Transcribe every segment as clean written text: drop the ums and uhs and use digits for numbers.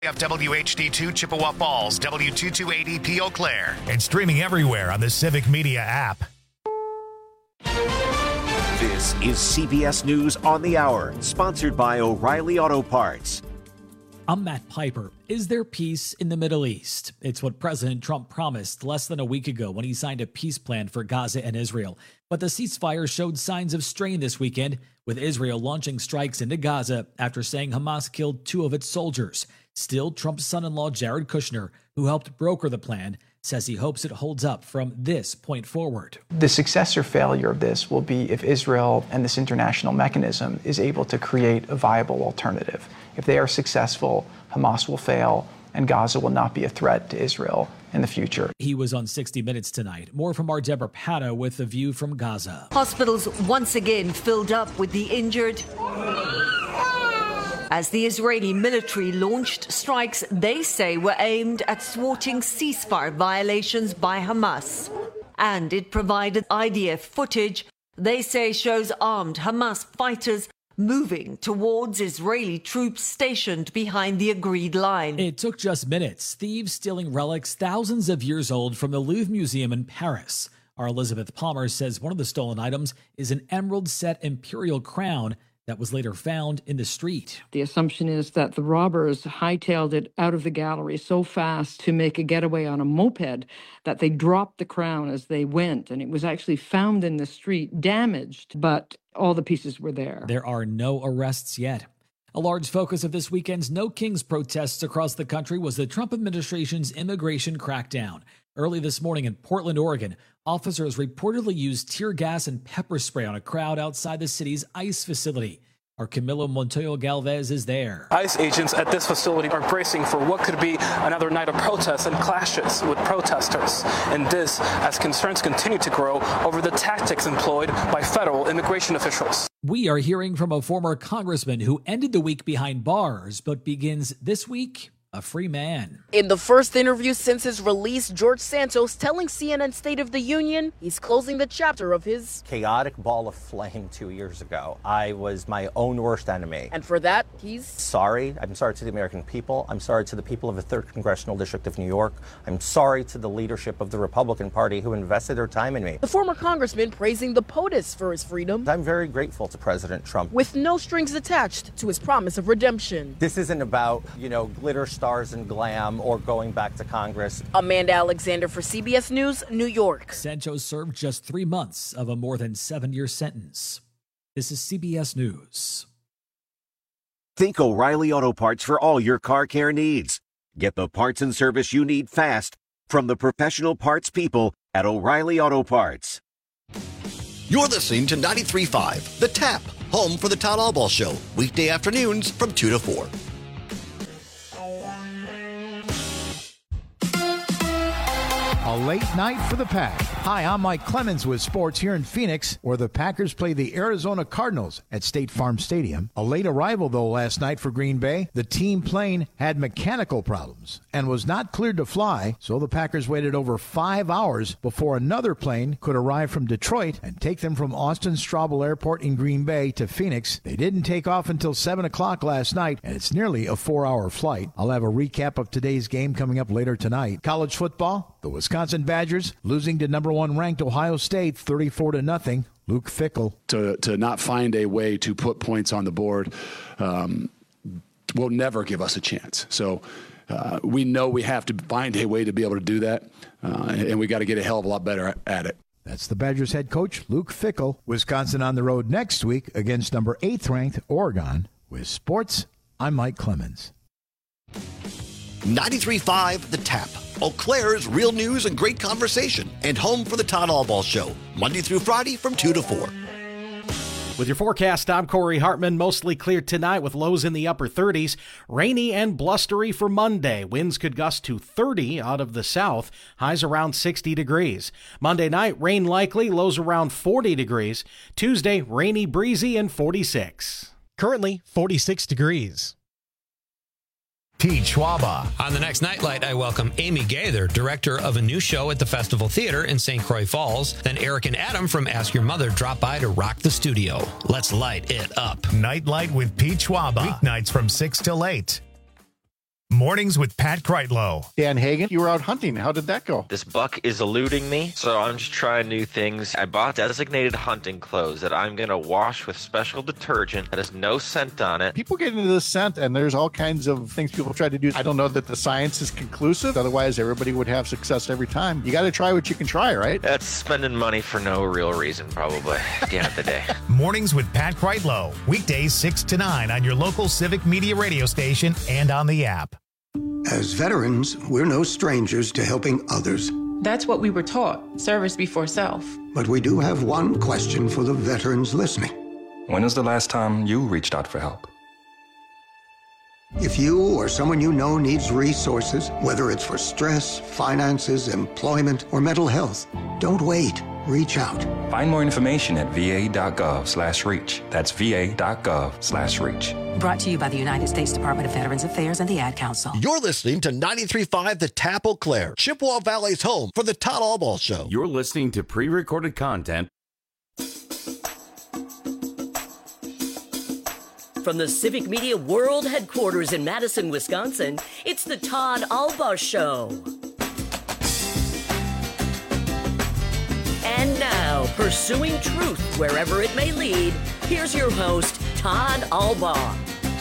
WHD2 Chippewa Falls, W228EP Eau Claire. And streaming everywhere on the Civic Media app. This is CBS News on the Hour, sponsored by O'Reilly Auto Parts. I'm Matt Piper. Is there peace in the Middle East? It's what President Trump promised less than a week ago when he signed a peace plan for Gaza and Israel. But the ceasefire showed signs of strain this weekend, with Israel launching strikes into Gaza after saying Hamas killed 2 of its soldiers. Still, Trump's son-in-law Jared Kushner, who helped broker the plan, says he hopes it holds up from this point forward. The success or failure of this will be if Israel and this international mechanism is able to create a viable alternative. If they are successful, Hamas will fail, and Gaza will not be a threat to Israel in the future. He was on 60 Minutes tonight. More from our Deborah Pato with a view from Gaza. Hospitals once again filled up with the injured as the Israeli military launched strikes they say were aimed at thwarting ceasefire violations by Hamas. And it provided IDF footage they say shows armed Hamas fighters moving towards Israeli troops stationed behind the agreed line. It took just minutes. Thieves stealing relics thousands of years old from the Louvre Museum in Paris. Our Elizabeth Palmer says one of the stolen items is an emerald-set imperial crown that was later found in the street. The assumption is that the robbers hightailed it out of the gallery so fast to make a getaway on a moped that they dropped the crown as they went, and it was actually found in the street, damaged, but all the pieces were there. There are no arrests yet. A large focus of this weekend's No Kings protests across the country was the Trump administration's immigration crackdown. Early this morning in Portland, Oregon, officers reportedly used tear gas and pepper spray on a crowd outside the city's ICE facility. Our Camilo Montoyo Galvez is there. ICE agents at this facility are bracing for what could be another night of protests and clashes with protesters. And this as concerns continue to grow over the tactics employed by federal immigration officials. We are hearing from a former congressman who ended the week behind bars, but begins this week a free man. In the first interview since his release, George Santos telling CNN State of the Union he's closing the chapter of his chaotic ball of flame 2 years ago. I was my own worst enemy. And for that, he's sorry. I'm sorry to the American people. I'm sorry to the people of the 3rd Congressional District of New York. I'm sorry to the leadership of the Republican Party who invested their time in me. The former congressman praising the POTUS for his freedom. I'm very grateful to President Trump. With no strings attached to his promise of redemption. This isn't about, glitter stars and glam or going back to Congress. Amanda Alexander for CBS News, New York. Santos served just 3 months of a more than 7-year sentence. This is CBS News. Think O'Reilly Auto Parts for all your car care needs. Get the parts and service you need fast from the professional parts people at O'Reilly Auto Parts. You're listening to 93.5 The Tap, home for the Todd Albaugh Show, weekday afternoons from 2 to 4. A late night for the Pack. Hi, I'm Mike Clemens with sports here in Phoenix, where the Packers play the Arizona Cardinals at State Farm Stadium. A late arrival, though, last night for Green Bay. The team plane had mechanical problems and was not cleared to fly, so the Packers waited over 5 hours before another plane could arrive from Detroit and take them from Austin Straubel Airport in Green Bay to Phoenix. They didn't take off until 7 o'clock last night, and it's nearly a 4-hour flight. I'll have a recap of today's game coming up later tonight. College football, the Wisconsin Badgers losing to number 1 ranked Ohio State 34-0. Luke Fickell. To not find a way to put points on the board will never give us a chance. So we know we have to find a way to be able to do that, and we got to get a hell of a lot better at it. That's the Badgers head coach, Luke Fickell. Wisconsin on the road next week against number 8th ranked Oregon. With sports, I'm Mike Clemens. 93.5 The Tap, Eau Claire's real news and great conversation, and home for the Todd Albaugh Show, Monday through Friday from 2 to 4. With your forecast, I'm Corey Hartman. Mostly clear tonight with lows in the upper 30s. Rainy and blustery for Monday. Winds could gust to 30 out of the south. Highs around 60 degrees. Monday night, rain likely. Lows around 40 degrees. Tuesday, rainy, breezy, and 46. Currently, 46 degrees. Pete Schwaba. On the next Nightlight, I welcome Amy Gaither, director of a new show at the Festival Theater in St. Croix Falls. Then Eric and Adam from Ask Your Mother drop by to rock the studio. Let's light it up. Nightlight with Pete Schwaba. Weeknights from 6 till 8. Mornings with Pat Kreitlow. Dan Hagan, you were out hunting. How did that go? This buck is eluding me, so I'm just trying new things. I bought designated hunting clothes that I'm going to wash with special detergent that has no scent on it. People get into the scent, and there's all kinds of things people try to do. I don't know that the science is conclusive. Otherwise, everybody would have success every time. You got to try what you can try, right? That's spending money for no real reason, probably, at the end of the day. Mornings with Pat Kreitlow. Weekdays 6 to 9 on your local Civic Media radio station and on the app. As veterans, we're no strangers to helping others. That's what we were taught, service before self. But we do have one question for the veterans listening. When was the last time you reached out for help? If you or someone you know needs resources, whether it's for stress, finances, employment, or mental health, don't wait. Reach out. Find more information at va.gov/reach. That's va.gov/reach. Brought to you by the United States Department of Veterans Affairs and the Ad Council. You're listening to 93.5 The Tap Eau Claire, Chippewa Valley's home for the Todd Albaugh Show. You're listening to pre-recorded content. From the Civic Media World Headquarters in Madison, Wisconsin, it's the Todd Albaugh Show. And now, pursuing truth wherever it may lead, here's your host, Todd Albaugh.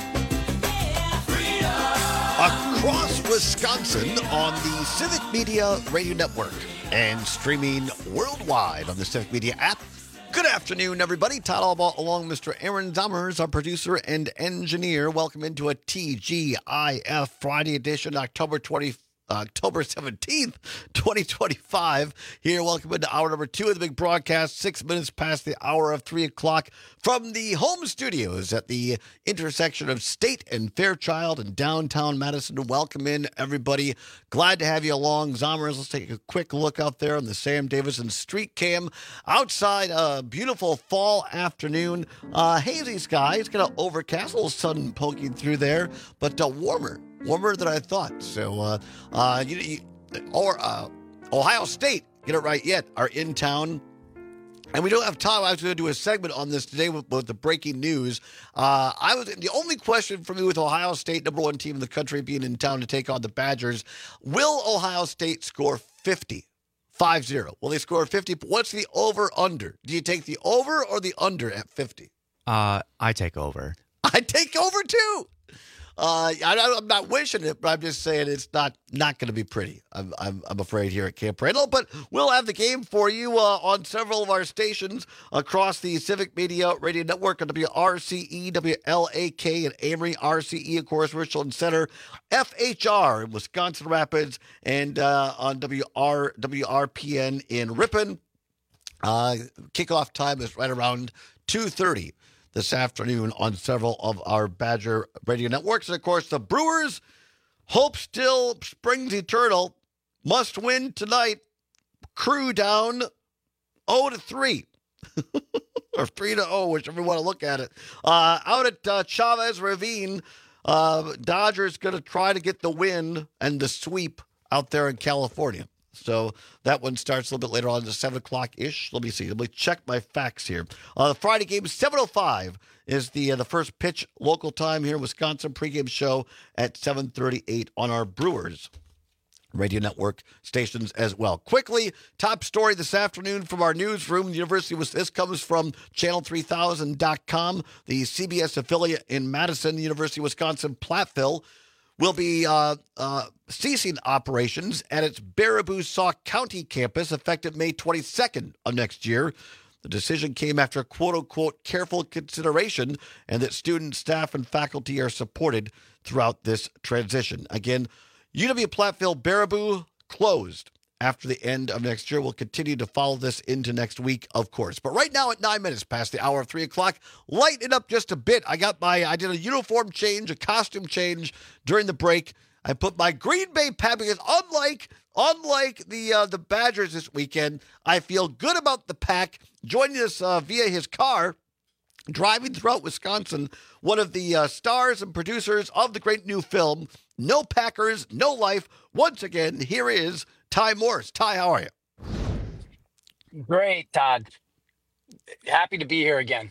Across Wisconsin on the Civic Media Radio Network and streaming worldwide on the Civic Media app. Good afternoon, everybody. Todd Albaugh along Mr. Aaron Zommers, our producer and engineer. Welcome into a TGIF Friday edition, October 17th, 2025. Here, welcome into hour number 2 of the big broadcast, 6 minutes past the hour of 3 o'clock from the home studios at the intersection of State and Fairchild in downtown Madison. Welcome in, everybody. Glad to have you along. Zommers, let's take a quick look out there on the Sam Davison Street Cam. Outside, a beautiful fall afternoon. Hazy skies, kind of overcast, a little sun poking through there, but warmer than I thought. So, Ohio State, get it right yet, are in town. And we don't have time. I was going to do a segment on this today with the breaking news. The only question for me with Ohio State, number 1 team in the country, being in town to take on the Badgers, will Ohio State score 50? 5-0. Will they score 50? What's the over-under? Do you take the over or the under at 50? I take over. I take over, too. I'm not wishing it, but I'm just saying it's not going to be pretty. I'm afraid here at Camp Randall, but we'll have the game for you on several of our stations across the Civic Media Radio Network on WRCE, WLAK, and Amory, RCE, of course, Richland Center, FHR in Wisconsin Rapids, and on WRPN in Ripon. Kickoff time is right around 2:30. This afternoon on several of our Badger radio networks. And, of course, the Brewers, hope still springs eternal, must win tonight. Crew down 0-3. Or 3-0, whichever you want to look at it. Out at Chavez Ravine, Dodgers going to try to get the win and the sweep out there in California. So that one starts a little bit later on, to 7 o'clock-ish. Let me see. Let me check my facts here. The Friday game, 7:05 is the first pitch local time here in Wisconsin. Pregame show at 7:38 on our Brewers radio network stations as well. Quickly, top story this afternoon from our newsroom. This comes from channel3000.com. The CBS affiliate in Madison, University of Wisconsin, Platteville, will be ceasing operations at its Baraboo-Sauk County campus effective May 22nd of next year. The decision came after quote-unquote careful consideration and that students, staff, and faculty are supported throughout this transition. Again, UW-Platteville Baraboo closed after the end of next year. We'll continue to follow this into next week, of course. But right now at 9 minutes past the hour of 3 o'clock, lighten it up just a bit. I did a uniform change, a costume change during the break. I put my Green Bay Packers, unlike the Badgers this weekend, I feel good about the Pack joining us via his car, driving throughout Wisconsin, one of the stars and producers of the great new film, No Packers, No Life. Once again, here is Ty Morris. Ty, how are you? Great, Todd. Happy to be here again.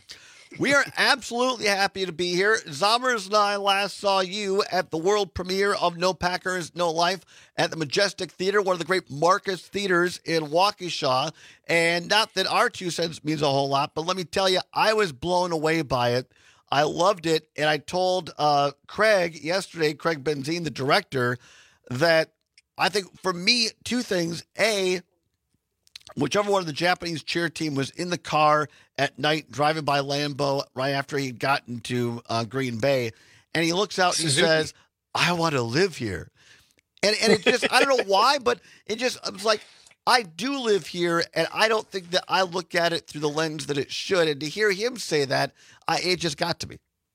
We are absolutely happy to be here. Zommers and I last saw you at the world premiere of No Packers, No Life at the Majestic Theater, one of the great Marcus theaters in Waukesha. And not that our 2 cents means a whole lot, but let me tell you, I was blown away by it. I loved it. And I told Craig yesterday, Craig Benzine, the director, that I think for me, 2 things. A, whichever one of the Japanese cheer team was in the car at night driving by Lambeau right after he had gotten to Green Bay, and he looks out and he says, I want to live here. And it just, I don't know why, but it was like, I do live here, and I don't think that I look at it through the lens that it should. And to hear him say that, it just got to me.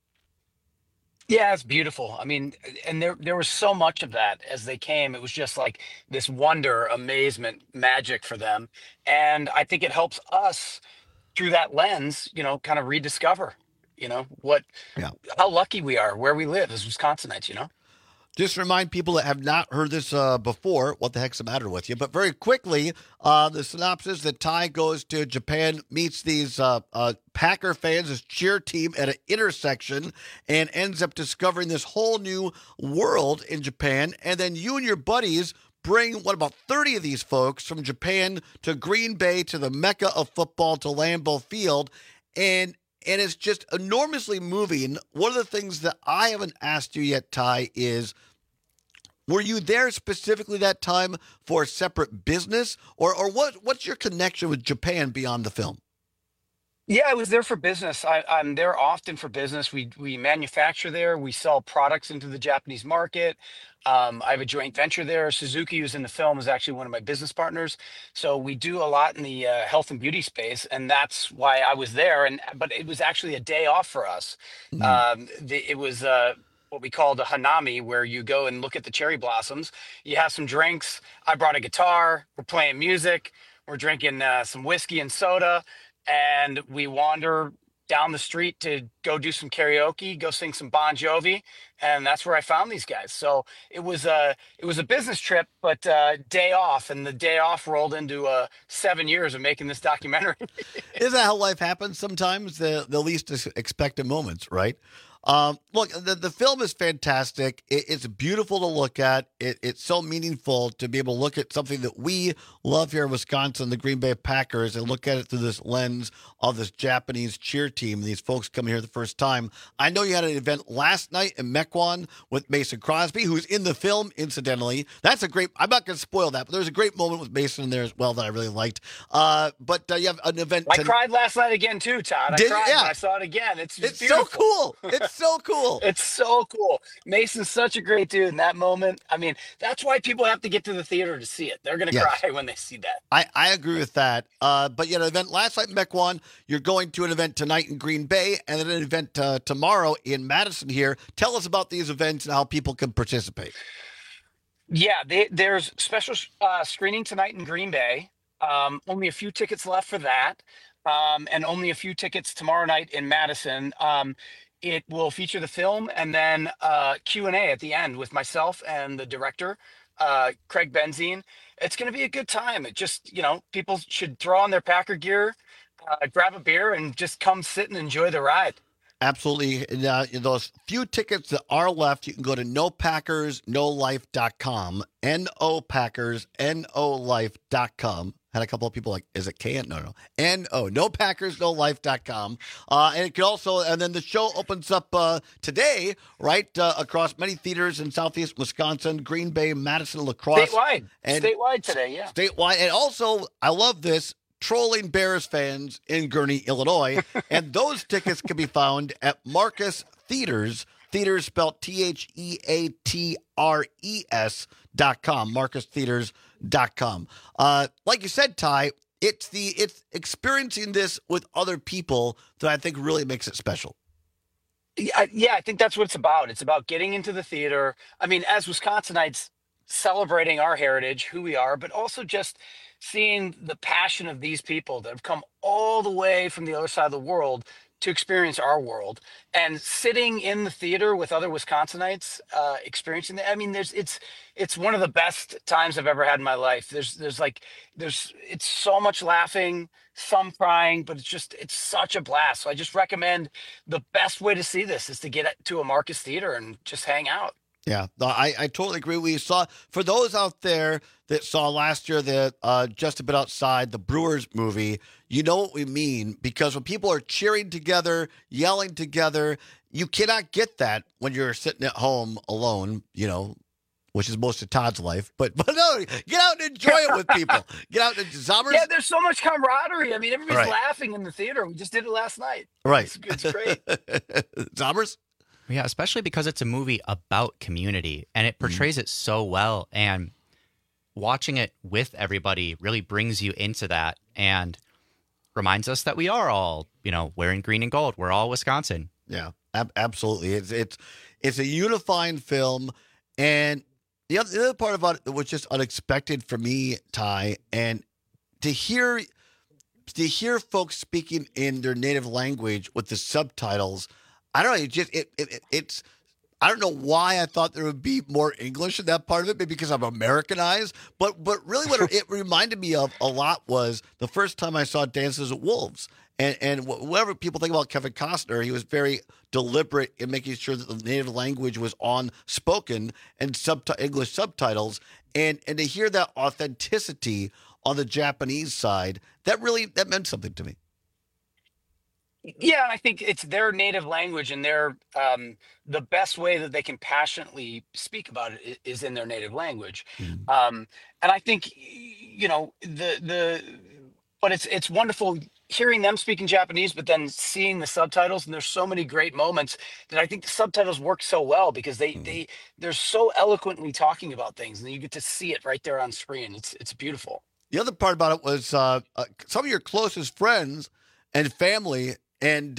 Yeah, it's beautiful. I mean, and there was so much of that as they came. It was just like this wonder, amazement, magic for them. And I think it helps us through that lens, kind of rediscover, how lucky we are where we live as Wisconsinites. Just remind people that have not heard this before, what the heck's the matter with you? But very quickly, the synopsis that Ty goes to Japan, meets these Packer fans, this cheer team at an intersection, and ends up discovering this whole new world in Japan. And then you and your buddies bring, about 30 of these folks from Japan to Green Bay, to the Mecca of football, to Lambeau Field. And it's just enormously moving. One of the things that I haven't asked you yet, Ty, is were you there specifically that time for a separate business? Or what's your connection with Japan beyond the film? Yeah, I was there for business. I'm there often for business. We manufacture there. We sell products into the Japanese market. I have a joint venture there. Suzuki, who's in the film, is actually one of my business partners. So we do a lot in the health and beauty space, and that's why I was there. But it was actually a day off for us. It was what we called a hanami, where you go and look at the cherry blossoms. You have some drinks. I brought a guitar. We're playing music. We're drinking some whiskey and soda. And we wander down the street to go do some karaoke, go sing some Bon Jovi, and that's where I found these guys. So it was a business trip, but day off, and the day off rolled into 7 years of making this documentary. Isn't that how life happens sometimes? The least expected moments, right? Look, the film is fantastic. It's beautiful to look at. It's so meaningful to be able to look at something that we love here in Wisconsin, the Green Bay Packers, and look at it through this lens of this Japanese cheer team, these folks coming here the first time. I know you had an event last night in Mequon with Mason Crosby, who's in the film, incidentally. That's a great, I'm not going to spoil that, but there's a great moment with Mason in there as well that I really liked. But you have an event. I cried last night again, too, Todd. I cried. Yeah. I saw it again. It's so cool. It's so cool. It's so cool. Mason's such a great dude in that moment. I mean, that's why people have to get to the theater to see it. They're going to cry when they see that. I agree with that. But you had an event last night in Mequon. You're going to an event tonight in Green Bay, and then an event tomorrow in Madison here. Tell us about these events and how people can participate. Yeah, there's special screening tonight in Green Bay. Only a few tickets left for that. And only a few tickets tomorrow night in Madison. It will feature the film and then Q&A at the end with myself and the director, Craig Benzine. It's going to be a good time. It just, people should throw on their Packer gear, grab a beer, and just come sit and enjoy the ride. Absolutely. Those few tickets that are left, you can go to nopackersnolife.com, nopackersnolife.com. Had a couple of people like, is it K-N? No. nopackersnolife.com. And it can also, and then the show opens up today, right, across many theaters in Southeast Wisconsin, Green Bay, Madison, La Crosse. Statewide today, yeah. Statewide. And also, I love this, trolling Bears fans in Gurnee, Illinois. And those tickets can be found at Marcus Theaters. Theaters spelled TheatersTheatres.com. MarcusTheaters.com. Like you said, Ty, it's experiencing this with other people that I think really makes it special. Yeah, I think that's what it's about. It's about getting into the theater. I mean, as Wisconsinites, celebrating our heritage, who we are, but also just seeing the passion of these people that have come all the way from the other side of the world to experience our world, and sitting in the theater with other Wisconsinites, experiencing that. I mean, it's one of the best times I've ever had in my life. It's so much laughing, some crying, but it's such a blast. So I just recommend the best way to see this is to get to a Marcus Theater and just hang out. Yeah, no, I totally agree. We saw, for those out there that saw last year that Just a Bit Outside, the Brewers movie, you know what we mean, because when people are cheering together, yelling together, you cannot get that when you're sitting at home alone, which is most of Todd's life. But no, get out and enjoy it with people. Get out and Zombers. Yeah, there's so much camaraderie. I mean, everybody's Right. laughing in the theater. We just did it last night. Right. It's great. Zombers? Yeah, especially because it's a movie about community and it portrays it so well. And watching it with everybody really brings you into that and reminds us that we are all, wearing green and gold. We're all Wisconsin. Yeah, absolutely. It's a unifying film. And the other part about it that was just unexpected for me, Ty, and to hear folks speaking in their native language with the subtitles, I don't know. It's. I don't know why I thought there would be more English in that part of it, maybe because I'm Americanized. But really, what it reminded me of a lot was the first time I saw Dances with Wolves, and whatever people think about Kevin Costner, he was very deliberate in making sure that the native language was on spoken and English subtitles, and to hear that authenticity on the Japanese side, that meant something to me. Yeah, I think it's their native language, and the best way that they can passionately speak about it is in their native language. And I think but it's wonderful hearing them speaking Japanese, but then seeing the subtitles. And there's so many great moments that I think the subtitles work so well because they're so eloquently talking about things, and you get to see it right there on screen. It's beautiful. The other part about it was some of your closest friends and family. And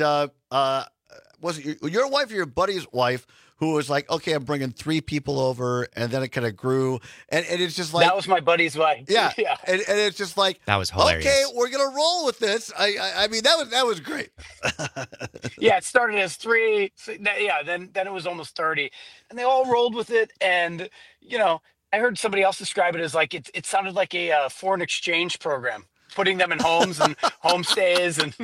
was it your wife or your buddy's wife who was like, okay, I'm bringing 3 people over, and then it kind of grew. And it's just like... That was my buddy's wife. Yeah. Yeah. And it's just like... That was hilarious. Okay, we're going to roll with this. I mean, that was great. Yeah, it started as 3. Yeah, then it was almost 30. And they all rolled with it. And, I heard somebody else describe it as like, it sounded like a foreign exchange program. Putting them in homes and homestays and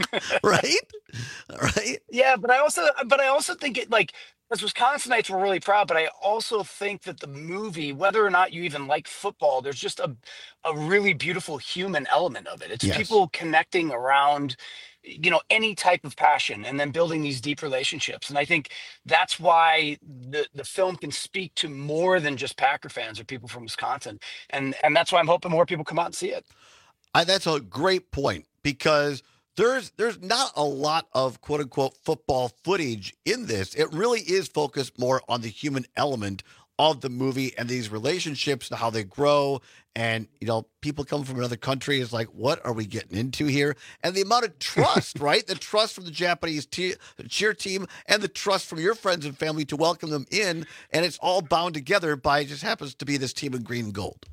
right. Yeah, but I also think it as Wisconsinites we're really proud, but I also think that the movie, whether or not you even like football, there's just a really beautiful human element of it. It's people connecting around any type of passion and then building these deep relationships. And I think that's why the film can speak to more than just Packer fans or people from Wisconsin. And that's why I'm hoping more people come out and see it. That's a great point because there's not a lot of quote unquote football footage in this. It really is focused more on the human element of the movie and these relationships and how they grow. And, people come from another country is like, what are we getting into here? And the amount of trust, right? The trust from the Japanese cheer team and the trust from your friends and family to welcome them in. And it's all bound together by, it just happens to be this team in green and gold.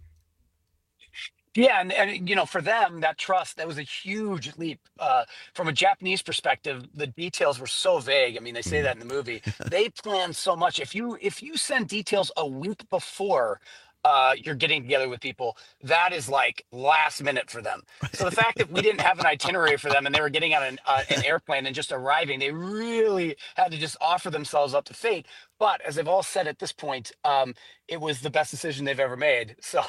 Yeah, and for them, that trust, that was a huge leap. From a Japanese perspective, the details were so vague. I mean, they say that in the movie. They plan so much. If you send details a week before you're getting together with people, that is like last minute for them. So the fact that we didn't have an itinerary for them and they were getting on an airplane and just arriving, they really had to just offer themselves up to fate. But as they've all said at this point, it was the best decision they've ever made. So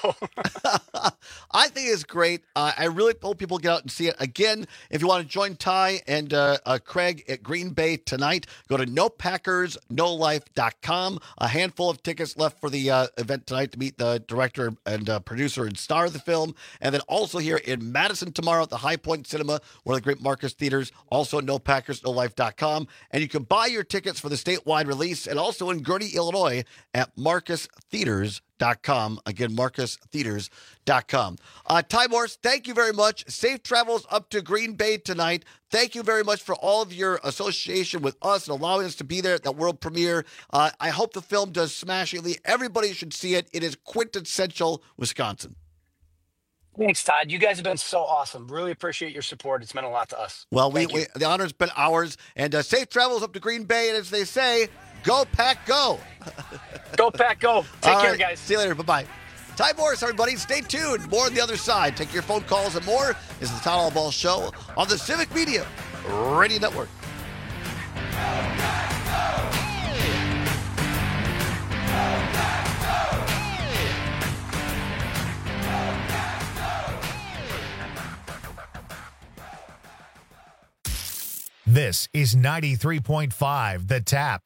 I think it's great. I really hope people get out and see it. Again, if you want to join Ty and Craig at Green Bay tonight, go to nopackersnolife.com. A handful of tickets left for the event tonight to meet the director and producer and star of the film. And then also here in Madison tomorrow at the High Point Cinema, one of the great Marcus Theaters, also nopackersnolife.com. And you can buy your tickets for the statewide release and also in Gurnee, Illinois at marcustheaters.com. Again, marcustheaters.com. Ty Morse, thank you very much. Safe travels up to Green Bay tonight. Thank you very much for all of your association with us and allowing us to be there at that world premiere. I hope the film does smashingly. Everybody should see it. It is quintessential Wisconsin. Thanks, Todd. You guys have been so awesome. Really appreciate your support. It's meant a lot to us. Well, the honor's been ours. And safe travels up to Green Bay. And as they say, go Pack, go. Go Pack, go. Take All care, right. guys. See you later. Bye-bye. Ty Morris, everybody. Stay tuned. More on the other side. Take your phone calls and more. This is the Todd Allball Show on the Civic Media Radio Network. This is 93.5 The Tap.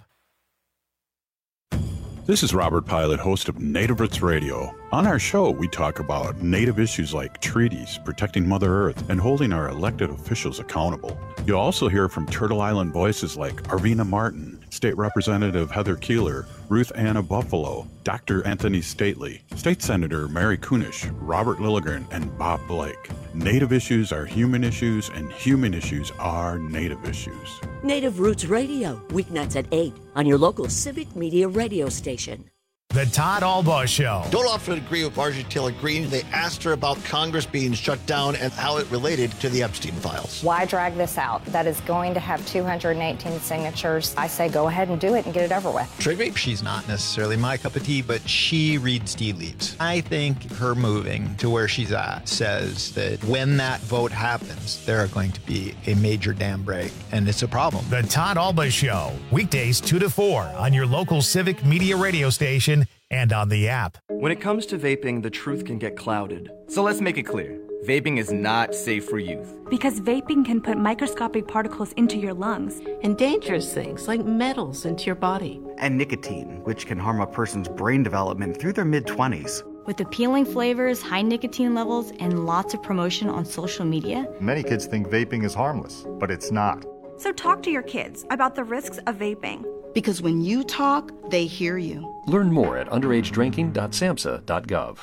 This is Robert Pilot, host of Native Roots Radio. On our show, we talk about Native issues like treaties, protecting Mother Earth, and holding our elected officials accountable. You'll also hear from Turtle Island voices like Arvina Martin, State Representative Heather Keeler, Ruth Anna Buffalo, Dr. Anthony Stately, State Senator Mary Kunish, Robert Lilligren, and Bob Blake. Native issues are human issues, and human issues are Native issues. Native Roots Radio, weeknights at 8 on your local Civic Media radio station. The Todd Allball Show. Don't often agree with Marjorie Taylor Greene. They asked her about Congress being shut down and how it related to the Epstein files. Why drag this out? That is going to have 218 signatures. I say go ahead and do it and get it over with. Trigby? She's not necessarily my cup of tea, but she reads tea leaves. I think her moving to where she's at says that when that vote happens, there are going to be a major dam break, and it's a problem. The Todd Allball Show. Weekdays 2 to 4 on your local Civic Media radio station and on the app. When it comes to vaping, the truth can get clouded. So let's make it clear. Vaping is not safe for youth. Because vaping can put microscopic particles into your lungs. And dangerous things like metals into your body. And nicotine, which can harm a person's brain development through their mid-20s. With appealing flavors, high nicotine levels, and lots of promotion on social media. Many kids think vaping is harmless, but it's not. So talk to your kids about the risks of vaping. Because when you talk, they hear you. Learn more at underagedrinking.samhsa.gov.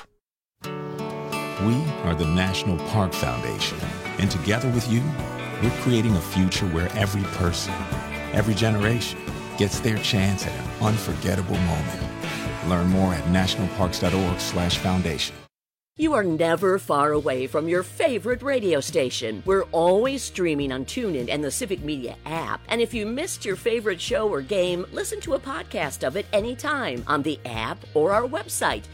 We are the National Park Foundation, and together with you, we're creating a future where every person, every generation, gets their chance at an unforgettable moment. Learn more at nationalparks.org/foundation. You are never far away from your favorite radio station. We're always streaming on TuneIn and the Civic Media app. And if you missed your favorite show or game, listen to a podcast of it anytime on the app or our website,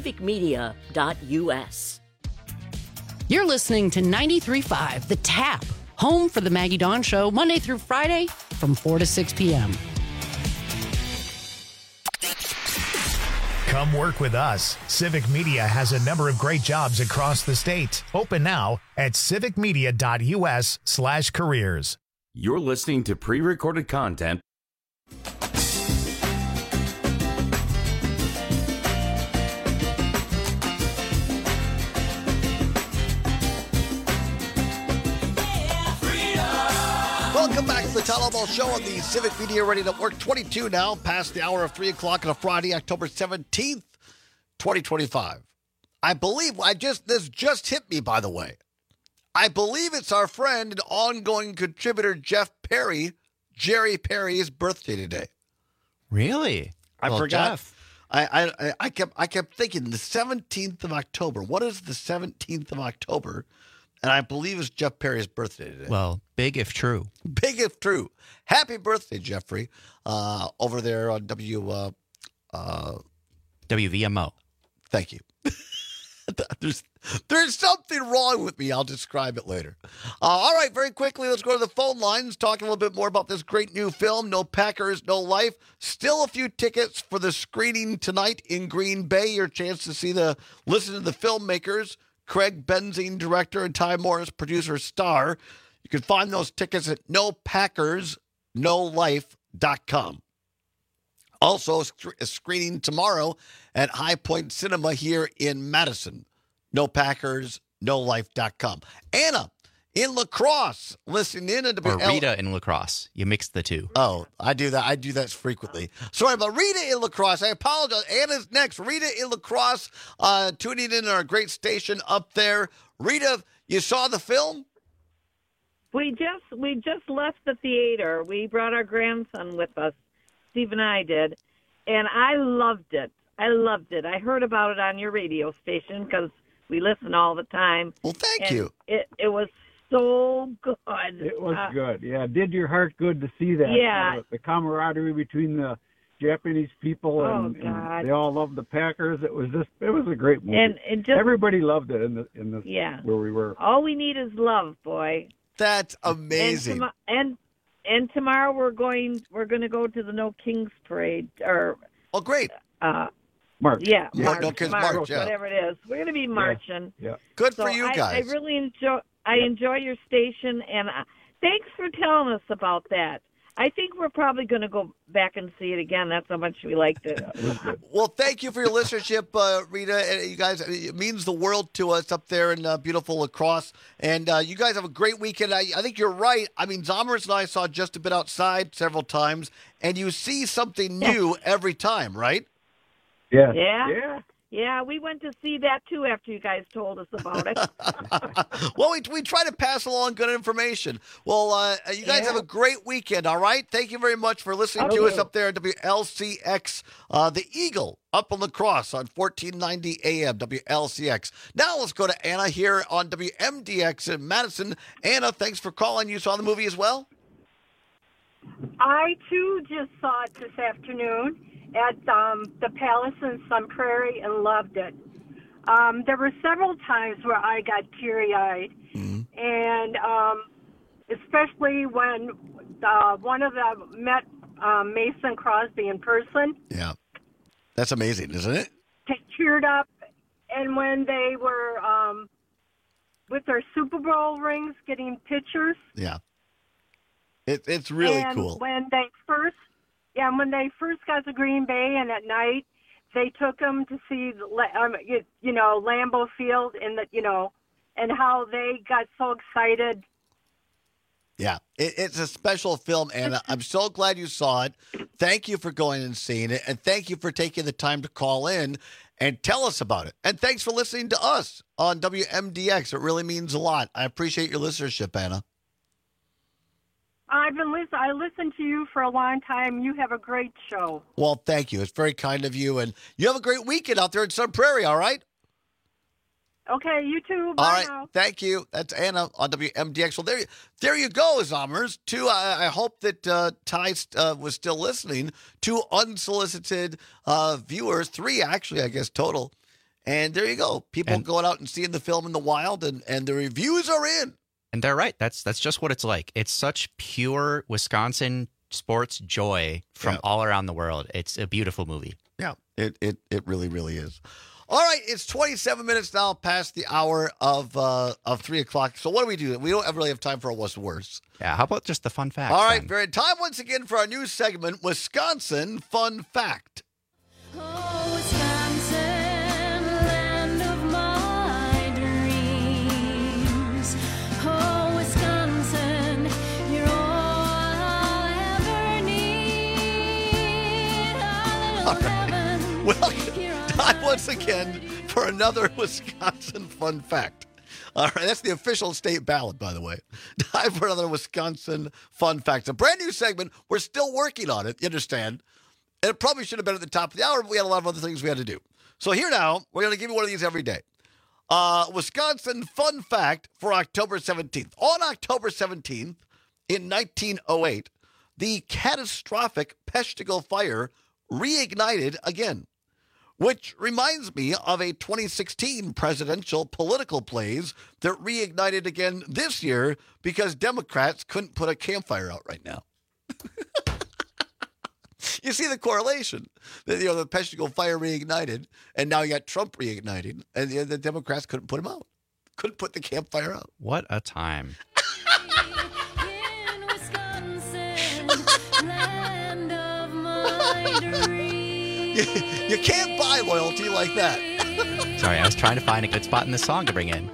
civicmedia.us. You're listening to 93.5 The Tap, home for the Maggie Dawn Show, Monday through Friday from 4 to 6 p.m. Come work with us. Civic Media has a number of great jobs across the state. Open now at civicmedia.us/careers. You're listening to pre-recorded content. Welcome back to the Todd Allball Show on the Civic Media Radio Network. 22 now, past the hour of 3 o'clock on a Friday, October 17th, 2025. I believe, this just hit me, by the way. I believe it's our friend and ongoing contributor, Jeff Perry, Jerry Perry's birthday today. Really? I forgot. Jeff. I kept thinking the 17th of October. What is the 17th of October? And I believe it's Jeff Perry's birthday today. Well, big if true. Big if true. Happy birthday, Jeffrey, over there on WVMO. Thank you. There's something wrong with me. I'll describe it later. All right, very quickly, let's go to the phone lines, talking a little bit more about this great new film, No Packers, No Life. Still a few tickets for the screening tonight in Green Bay. Your chance to listen to the filmmakers, Craig Benzine, director, and Ty Morris, producer, star. You can find those tickets at nopackersnolife.com. Also, a screening tomorrow at High Point Cinema here in Madison. nopackersnolife.com. Anna in La Crosse, listening in. Or Rita in La Crosse. You mixed the two. Oh, I do that. I do that frequently. Sorry, but Rita in La Crosse. I apologize. Anna's next. Rita in La Crosse, tuning in our great station up there. Rita, you saw the film? We just left the theater. We brought our grandson with us. Steve and I did, and I loved it. I heard about it on your radio station because We listen all the time. Well, thank And you. It was so good. It was good. Yeah, did your heart good to see that. Yeah. The camaraderie between the Japanese people and they all loved the Packers. It was a great movie. And just everybody loved it in the yeah. where we were. All we need is love, boy. That's amazing. And tomorrow we're going to go to the No Kings parade oh great. March. Yeah, March, March, yeah. whatever it is. We're going to be marching. Yeah. Good so for you I guys. really enjoy your station, and thanks for telling us about that. I think we're probably going to go back and see it again. That's how much we liked it. Well, thank you for your listenership, Rita. And you guys, it means the world to us up there in beautiful La Crosse. And you guys have a great weekend. I think you're right. I mean, Zommers and I saw Just a Bit Outside several times, and you see something new every time, right? Yeah. Yeah, we went to see that, too, after you guys told us about it. Well, we try to pass along good information. Well, you guys have a great weekend, all right? Thank you very much for listening to us up there at WLCX, the Eagle, up on La Crosse on 1490 AM, WLCX. Now let's go to Anna here on WMDX in Madison. Anna, thanks for calling. You saw the movie as well? I, too, just saw it this afternoon at the Palace in Sun Prairie and loved it. There were several times where I got teary-eyed, and especially when one of them met Mason Crosby in person. Yeah. That's amazing, isn't it? They teared up, and when they were with their Super Bowl rings getting pictures. Yeah. It's really cool. When they first got to Green Bay, and at night they took them to see, Lambeau Field, and how they got so excited. Yeah, it's a special film, Anna. I'm so glad you saw it. Thank you for going and seeing it, and thank you for taking the time to call in and tell us about it. And thanks for listening to us on WMDX. It really means a lot. I appreciate your listenership, Anna. I listened to you for a long time. You have a great show. Well, thank you. It's very kind of you. And you have a great weekend out there in Sun Prairie, all right? Okay, you too. Bye all right, now. Thank you. That's Anna on WMDX. Well, there you go, Zommers. Two, I hope that Ty was still listening. 2 unsolicited viewers, 3 actually, I guess, total. And there you go. People going out and seeing the film in the wild, and the reviews are in. And they're right. That's just what it's like. It's such pure Wisconsin sports joy from all around the world. It's a beautiful movie. Yeah, it really, really is. All right, it's 27 minutes now past the hour of 3 o'clock. So what do? We don't really have time for a what's worse. Yeah, how about just the fun facts? All right, very time once again for our new segment, Wisconsin Fun Fact. Oh, Wisconsin, land of my dreams. Oh, Wisconsin, you're all I'll ever need. All right. Welcome time once again for another Wisconsin Fun Fact. All right, that's the official state ballot, by the way. Time for another Wisconsin Fun Fact. It's a brand new segment. We're still working on it, you understand? And it probably should have been at the top of the hour, but we had a lot of other things we had to do. So here now, we're going to give you one of these every day. Wisconsin Fun Fact for October 17th. On October 17th, in 1908, the catastrophic Peshtigo fire reignited again, which reminds me of a 2016 presidential political plays that reignited again this year because Democrats couldn't put a campfire out right now. You see the correlation. The Peshtigo fire reignited, and now you got Trump reigniting, and the Democrats couldn't put him out. Couldn't put the campfire out. What a time. In Wisconsin, land of my dreams. You can't buy loyalty like that. Sorry, I was trying to find a good spot in this song to bring in.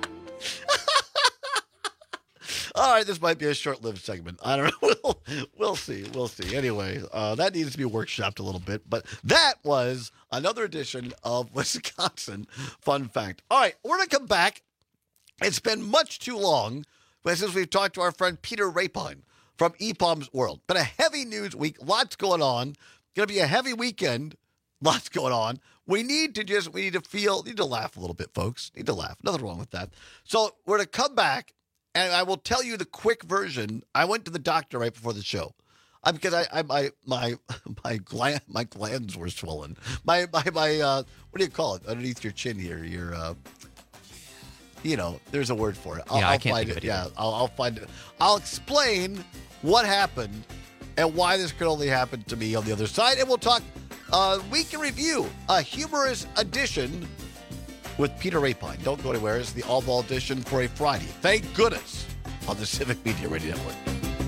All right, this might be a short-lived segment. I don't know. We'll see. We'll see. Anyway, that needs to be workshopped a little bit. But that was another edition of Wisconsin Fun Fact. All right, we're going to come back. It's been much too long since we've talked to our friend Peter Rapine from EPOM's World. Been a heavy news week. Lots going on. Going to be a heavy weekend. Lots going on. We need to laugh a little bit, folks. Need to laugh. Nothing wrong with that. So we're going to come back, and I will tell you the quick version. I went to the doctor right before the show. Because my glands were swollen. My what do you call it underneath your chin here? There's a word for it. I can't think of it. Yeah, I'll find it. I'll explain what happened and why this could only happen to me on the other side, and we'll talk week in review, a humorous edition with Peter Rapine. Don't go anywhere. It's the all-ball edition for a Friday. Thank goodness on the Civic Media Radio Network.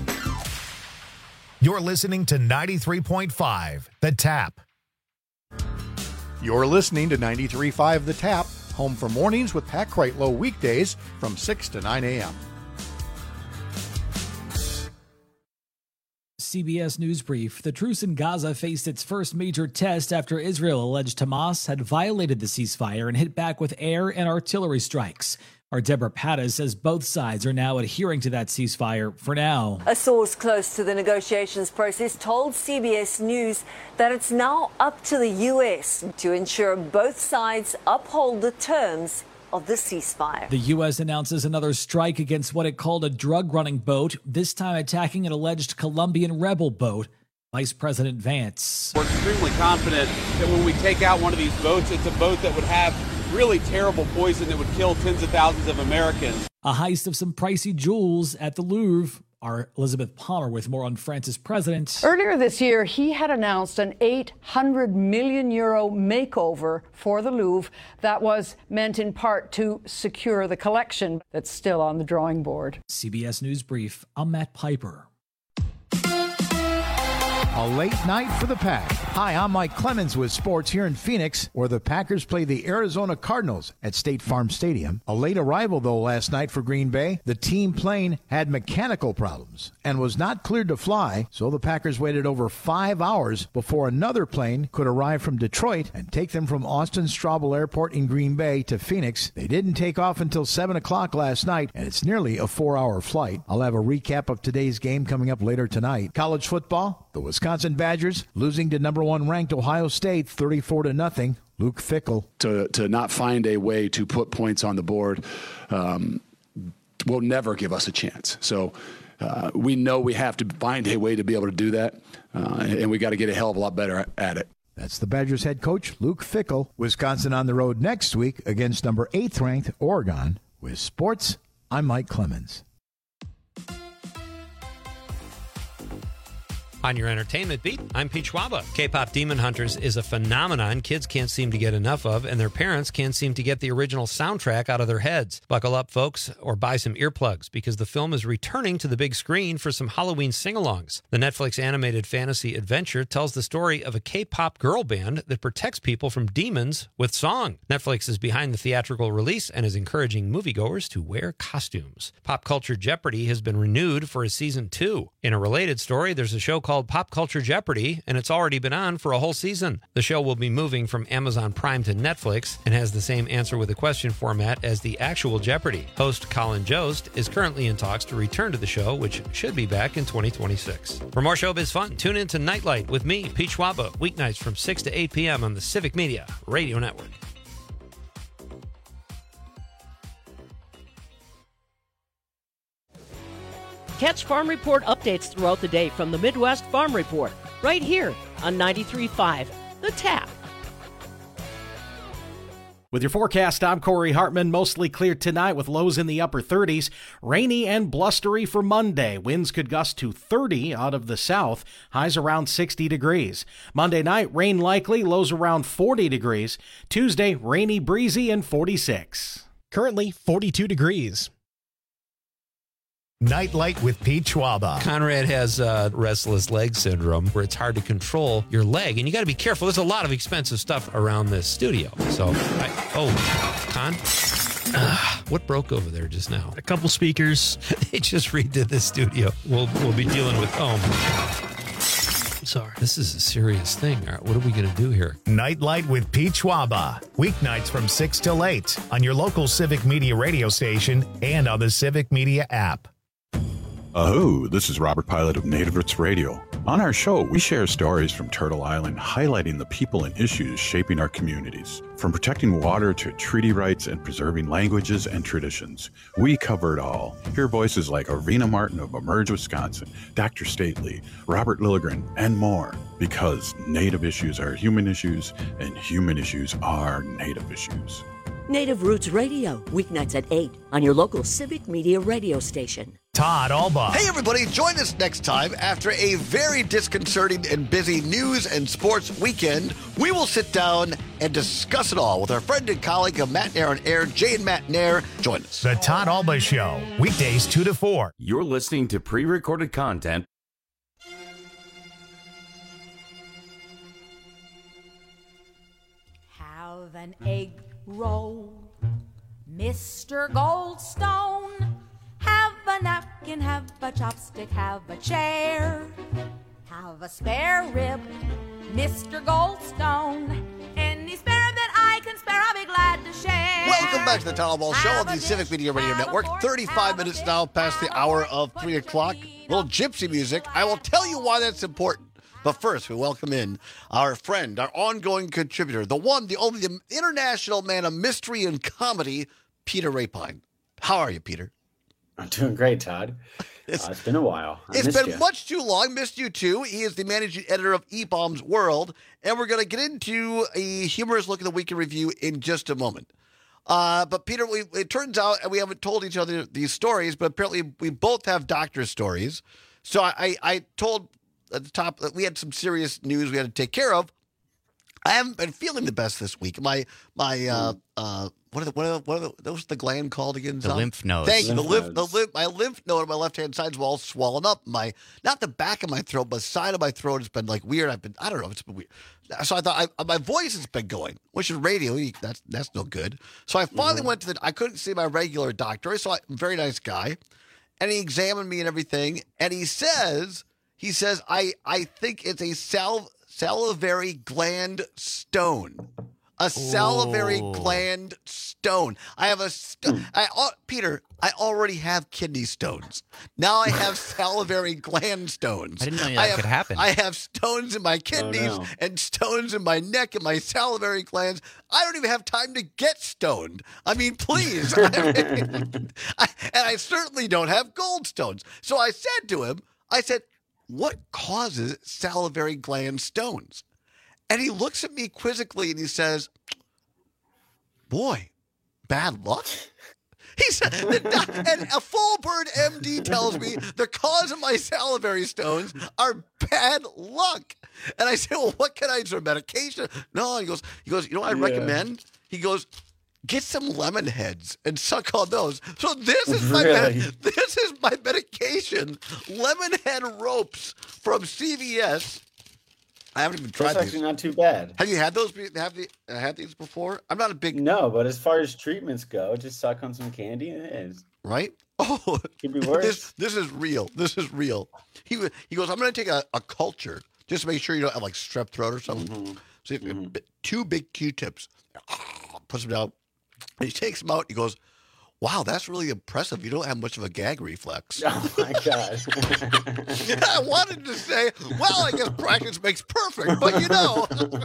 You're listening to 93.5 The Tap. You're listening to 93.5 The Tap, home for mornings with Pat Kreitlow weekdays from 6 to 9 a.m. CBS News Brief. The truce in Gaza faced its first major test after Israel alleged Hamas had violated the ceasefire and hit back with air and artillery strikes. Our Deborah Pattis says both sides are now adhering to that ceasefire for now. A source close to the negotiations process told CBS News that it's now up to the U.S. to ensure both sides uphold the terms of the ceasefire. The U.S. announces another strike against what it called a drug-running boat, this time attacking an alleged Colombian rebel boat. Vice President Vance. We're extremely confident that when we take out one of these boats, it's a boat that would have really terrible poison that would kill tens of thousands of Americans. A heist of some pricey jewels at the Louvre. Our Elizabeth Palmer with more on France's president. Earlier this year, he had announced an €800 million makeover for the Louvre that was meant in part to secure the collection that's still on the drawing board. CBS News Brief, I'm Matt Piper. A late night for the Pack. Hi, I'm Mike Clemens with sports here in Phoenix, where the Packers play the Arizona Cardinals at State Farm Stadium. A late arrival, though, last night for Green Bay. The team plane had mechanical problems and was not cleared to fly, so the Packers waited over 5 hours before another plane could arrive from Detroit and take them from Austin Straubel Airport in Green Bay to Phoenix. They didn't take off until 7 o'clock last night, and it's nearly a 4-hour flight. I'll have a recap of today's game coming up later tonight. College football, the Wisconsin Badgers losing to number 1 ranked Ohio State 34-0. Luke Fickell. To not find a way to put points on the board will never give us a chance. So we know we have to find a way to be able to do that, and we got to get a hell of a lot better at it. That's the Badgers head coach, Luke Fickell. Wisconsin on the road next week against number 8th ranked Oregon. With sports, I'm Mike Clemens. On your entertainment beat, I'm Pete Schwaba. K-pop Demon Hunters is a phenomenon kids can't seem to get enough of, and their parents can't seem to get the original soundtrack out of their heads. Buckle up, folks, or buy some earplugs, because the film is returning to the big screen for some Halloween sing-alongs. The Netflix animated fantasy adventure tells the story of a K-pop girl band that protects people from demons with song. Netflix is behind the theatrical release and is encouraging moviegoers to wear costumes. Pop Culture Jeopardy has been renewed for a season 2. In a related story, there's a show called Pop Culture Jeopardy, and it's already been on for a whole season. The show will be moving from Amazon Prime to Netflix and has the same answer with a question format as the actual Jeopardy. Host Colin Jost is currently in talks to return to the show, which should be back in 2026. For more showbiz fun, tune in to Nightlight with me, Pete Schwaba, weeknights from 6 to 8 p.m. on the Civic Media Radio Network. Catch Farm Report updates throughout the day from the Midwest Farm Report, right here on 93.5 The Tap. With your forecast, I'm Corey Hartman. Mostly clear tonight with lows in the upper 30s. Rainy and blustery for Monday. Winds could gust to 30 out of the south. Highs around 60 degrees. Monday night, rain likely. Lows around 40 degrees. Tuesday, rainy, breezy, and 46. Currently 42 degrees. Nightlight with Pete Schwaba. Conrad has restless leg syndrome, where it's hard to control your leg, and you got to be careful. There's a lot of expensive stuff around this studio. So, Con, what broke over there just now? A couple speakers. They just redid the studio. We'll be dealing with foam. Sorry. This is a serious thing. All right, what are we going to do here? Nightlight with Pete Schwaba. Weeknights from 6 till 8 on your local Civic Media radio station and on the Civic Media app. This is Robert Pilot of Native Roots Radio. On our show, we share stories from Turtle Island highlighting the people and issues shaping our communities. From protecting water to treaty rights and preserving languages and traditions, we cover it all. Hear voices like Arvina Martin of Emerge, Wisconsin, Dr. Stately, Robert Lilligren, and more. Because Native issues are human issues, and human issues are Native issues. Native Roots Radio, weeknights at 8 on your local civic media radio station. Todd Alba. Hey, everybody, join us next time after a very disconcerting and busy news and sports weekend. We will sit down and discuss it all with our friend and colleague of Matt Nair on Air, Jay and Matt Nair. Join us. The Todd Alba Show, weekdays 2 to 4. You're listening to pre-recorded content. Have an egg roll, Mr. Goldstone. Have a napkin, have a chopstick, have a chair. Have a spare rib, Mr. Goldstone. Any spare that I can spare, I'll be glad to share. Welcome back to the Todd Ball Show on the Civic Media Radio Network. 35 minutes now past the hour of 3 o'clock. Little gypsy music. I will tell you why that's important. But first, we welcome in our friend, our ongoing contributor, the one, the only, the international man of mystery and comedy, Peter Rapine. How are you, Peter? I'm doing great, Todd. It's been a while. It's been much too long. Missed you, too. He is the managing editor of E-Bombs World, and we're going to get into a humorous look at the week in review in just a moment. But, Peter, it turns out, and we haven't told each other these stories, but apparently we both have doctor stories. So I told at the top that we had some serious news we had to take care of. I haven't been feeling the best this week. My what are those the gland called again? The lymph nodes. Thank you. My lymph node on my left hand side's all swollen up. Not the back of my throat, but the side of my throat has been like weird. I don't know. It's been weird. So I thought my voice has been going, which is radio. That's no good. So I finally went to I couldn't see my regular doctor. I saw a very nice guy, and he examined me and everything. And he says, I think it's a salivary gland stone. A salivary gland stone. I have Peter, I already have kidney stones. Now I have salivary gland stones. I didn't know that could happen. I have stones in my kidneys and stones in my neck and my salivary glands. I don't even have time to get stoned. I mean, please. And I certainly don't have goldstones. So I said to him, what causes salivary gland stones? And he looks at me quizzically and he says, boy, bad luck? He said, and a full-bird MD tells me the cause of my salivary stones are bad luck. And I said, well, what can I do? Medication? No, he goes, you know what I recommend? He goes, get some lemon heads and suck on those. So this is my medication, lemon head ropes from CVS. I haven't even tried these. That's actually not too bad. Have you had those? Had these before? I'm not a big... No, but as far as treatments go, just suck on some candy and it is. Right? Oh, could be worse. This is real. This is real. He goes, I'm going to take a culture just to make sure you don't have like strep throat or something. So 2 big Q-tips. Puts them down. And he takes them out. He goes, wow, that's really impressive. You don't have much of a gag reflex. Oh, my God. I wanted to say, well, I guess practice makes perfect, but you know.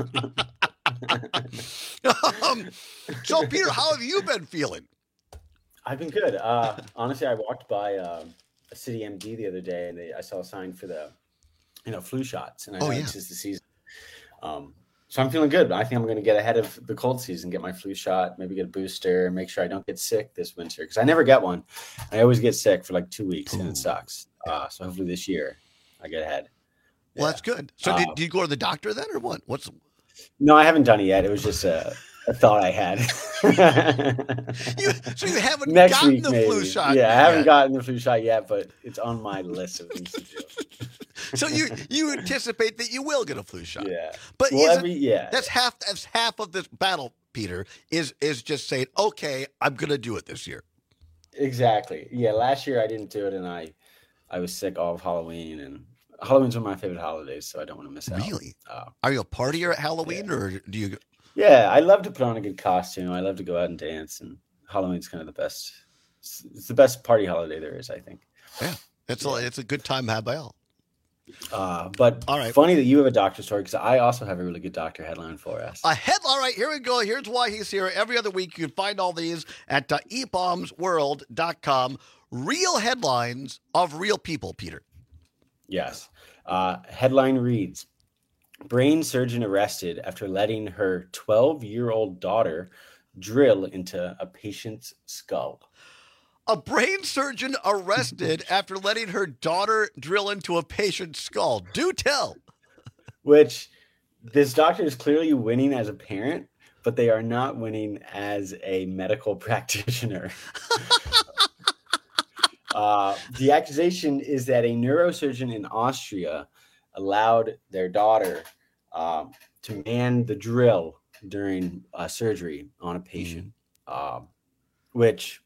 So, Peter, how have you been feeling? I've been good. Honestly, I walked by a City MD the other day, and I saw a sign for the flu shots, and I know this is the season. So I'm feeling good. I think I'm going to get ahead of the cold season, get my flu shot, maybe get a booster, and make sure I don't get sick this winter because I never get one. I always get sick for like 2 weeks, and it sucks. So hopefully this year I get ahead. Well, that's good. So did you go to the doctor then, or what? No, I haven't done it yet. It was just a thought I had. So you haven't Next gotten week, the maybe. flu shot? Yeah, I haven't gotten the flu shot yet, but it's on my list of things to do. So you anticipate that you will get a flu shot? Yeah. But well, that's half of this battle, Peter. Is just saying, okay, I'm going to do it this year. Exactly. Yeah. Last year I didn't do it, and I was sick all of Halloween, and Halloween's one of my favorite holidays, so I don't want to miss out. Really? Are you a partier at Halloween, or do you? Yeah, I love to put on a good costume. I love to go out and dance, and Halloween's kind of the best. It's the best party holiday there is, I think. Yeah, it's a good time had by all. But funny that you have a doctor story because I also have a really good doctor headline for us. A headline, all right, here we go. Here's why he's here. Every other week, you can find all these at eBombsWorld.com. Real headlines of real people, Peter. Yes. Headline reads, brain surgeon arrested after letting her 12-year-old daughter drill into a patient's skull. A brain surgeon arrested after letting her daughter drill into a patient's skull. Do tell. Which this doctor is clearly winning as a parent, but they are not winning as a medical practitioner. The accusation is that a neurosurgeon in Austria allowed their daughter to man the drill during surgery on a patient, which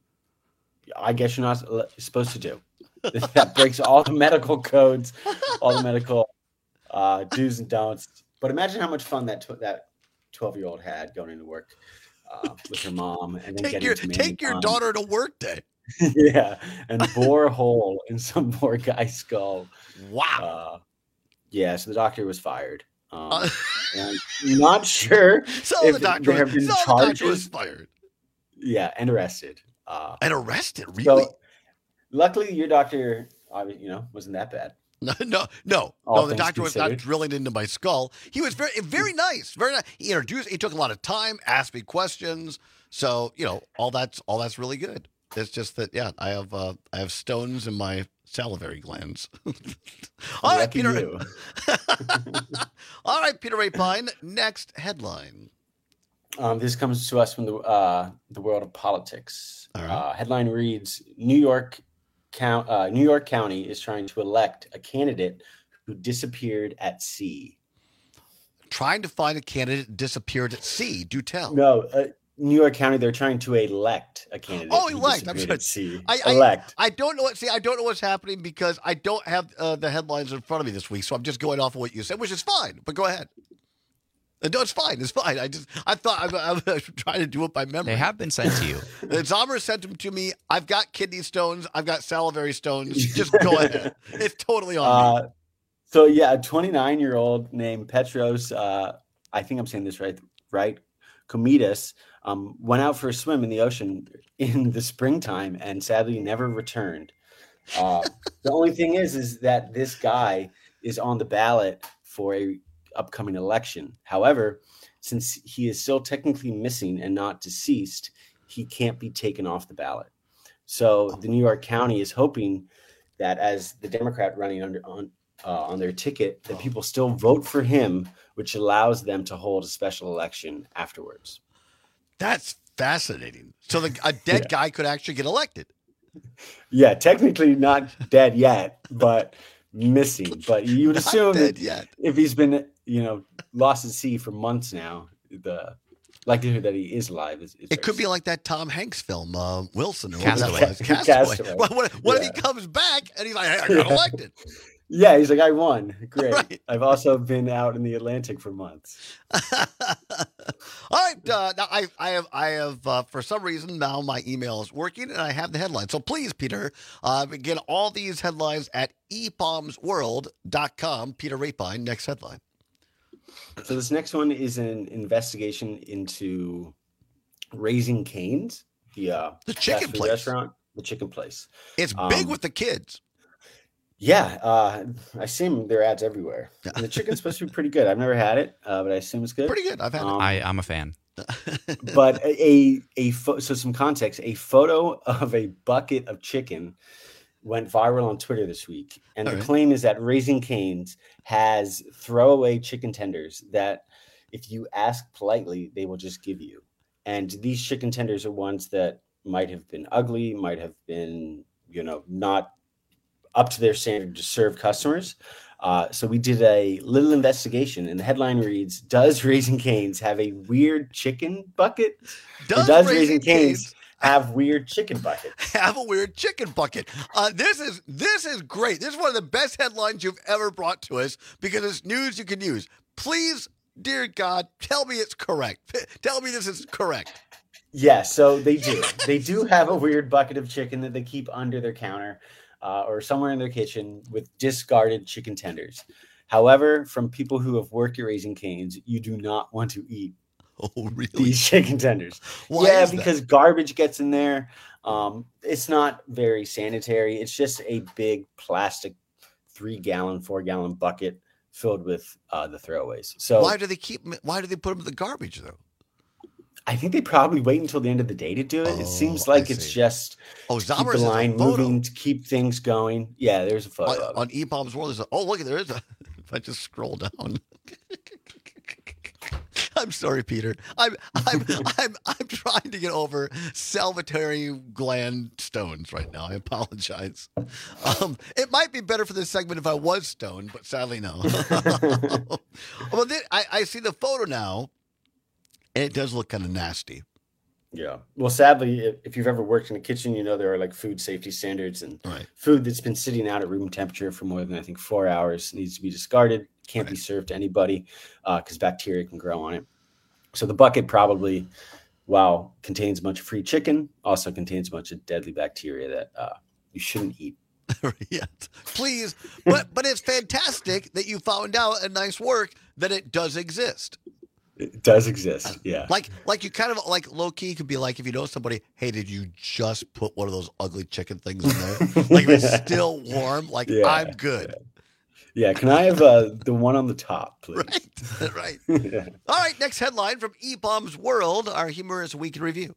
I guess you're not supposed to do. That breaks all the medical codes, all the medical do's and don'ts. But imagine how much fun that 12-year-old had going into work with her mom, and then take your daughter to work day. Yeah, and bore a hole in some poor guy's skull. Wow. Yeah, so the doctor was fired. And I'm not sure if there have been charges. Was fired. Yeah, and arrested. And arrested, really? So, luckily, your doctor, wasn't that bad. No. The doctor was not drilling into my skull. He was very nice. Very nice. He introduced. He took a lot of time, asked me questions. So all that's really good. It's just that I have stones in my salivary glands. All right, Peter. All right, Peter Rapine. Next headline. This comes to us from the world of politics. Headline reads: New York County is trying to elect a candidate who disappeared at sea. Trying to find a candidate disappeared at sea. Do tell. No, New York County. They're trying to elect a candidate. Oh, elect. I'm sorry. At sea. Elect. I don't know I don't know what's happening because I don't have the headlines in front of me this week, so I'm just going off of what you said, which is fine. But go ahead. No, it's fine. It's fine. I thought I was trying to do it by memory. They have been sent to you. Zomer sent them to me. I've got kidney stones. I've got salivary stones. Just go ahead. It's totally on me. So yeah, a 29-year-old named Petros. I think I'm saying this right? Komitas went out for a swim in the ocean in the springtime and sadly never returned. The only thing is that this guy is on the ballot for a upcoming election. However, since he is still technically missing and not deceased, he can't be taken off the ballot. So the New York County is hoping that as the Democrat running on their ticket, that people still vote for him, which allows them to hold a special election afterwards. That's fascinating. So a dead guy could actually get elected. Yeah, technically not dead yet, but missing. But you would assume that if he's been, lost at sea for months now, the likelihood that he is alive is it could be like that Tom Hanks film, Wilson, or Castaway. Castaway. What if he comes back and he's like, I got elected? Yeah, he's like, I won. Great. Right. I've also been out in the Atlantic for months. All right. Now I have for some reason now my email is working and I have the headline. So please, Peter, get all these headlines at eBombsWorld.com. Peter Rapine, next headline. So this next one is an investigation into Raising Cane's, the chicken place restaurant, the chicken place. It's big with the kids. Yeah, I assume there are ads everywhere. And the chicken's supposed to be pretty good. I've never had it, but I assume it's good. Pretty good. I've had it. I'm a fan. But so some context: a photo of a bucket of chicken went viral on Twitter this week, and the claim is that Raising Cane's has throwaway chicken tenders that, if you ask politely, they will just give you. And these chicken tenders are ones that might have been ugly, might have been, not up to their standard to serve customers. So we did a little investigation, and the headline reads: Does Raising Cane's have a weird chicken bucket? Does Raising Cane's have weird chicken buckets? Have a weird chicken bucket. This is great. This is one of the best headlines you've ever brought to us because it's news you can use. Please, dear God, tell me it's correct. Tell me this is correct. Yeah, so they do. They do have a weird bucket of chicken that they keep under their counter. or somewhere in their kitchen with discarded chicken tenders. However, from people who have worked at Raising Cane's, you do not want to eat these chicken tenders. Why is because garbage gets in there. It's not very sanitary. It's just a big plastic 3-gallon, 4-gallon bucket filled with the throwaways. So why do they put them in the garbage though? I think they probably wait until the end of the day to do it. It seems like it's just to keep the line moving, to keep things going. Yeah, there's a photo on E-Bombs World. Look, there is a. If I just scroll down. I'm sorry, Peter. I'm trying to get over salivary gland stones right now. I apologize. It might be better for this segment if I was stoned, but sadly no. Well, I see the photo now, and it does look kind of nasty. Yeah. Well, sadly, if you've ever worked in a kitchen, you know there are like food safety standards, and food that's been sitting out at room temperature for more than, I think, 4 hours needs to be discarded. Can't be served to anybody because bacteria can grow on it. So the bucket probably, while contains a bunch of free chicken, also contains a bunch of deadly bacteria that you shouldn't eat. Yeah, please. But it's fantastic that you found out, and nice work, that it does exist. It does exist, yeah. Like you kind of like low key could be like if you know somebody, hey, did you just put one of those ugly chicken things in there? Like if it's still warm, like I'm good. Yeah, can I have the one on the top, please? Right. Yeah. All right, next headline from E-Bombs World, our humorous week in review.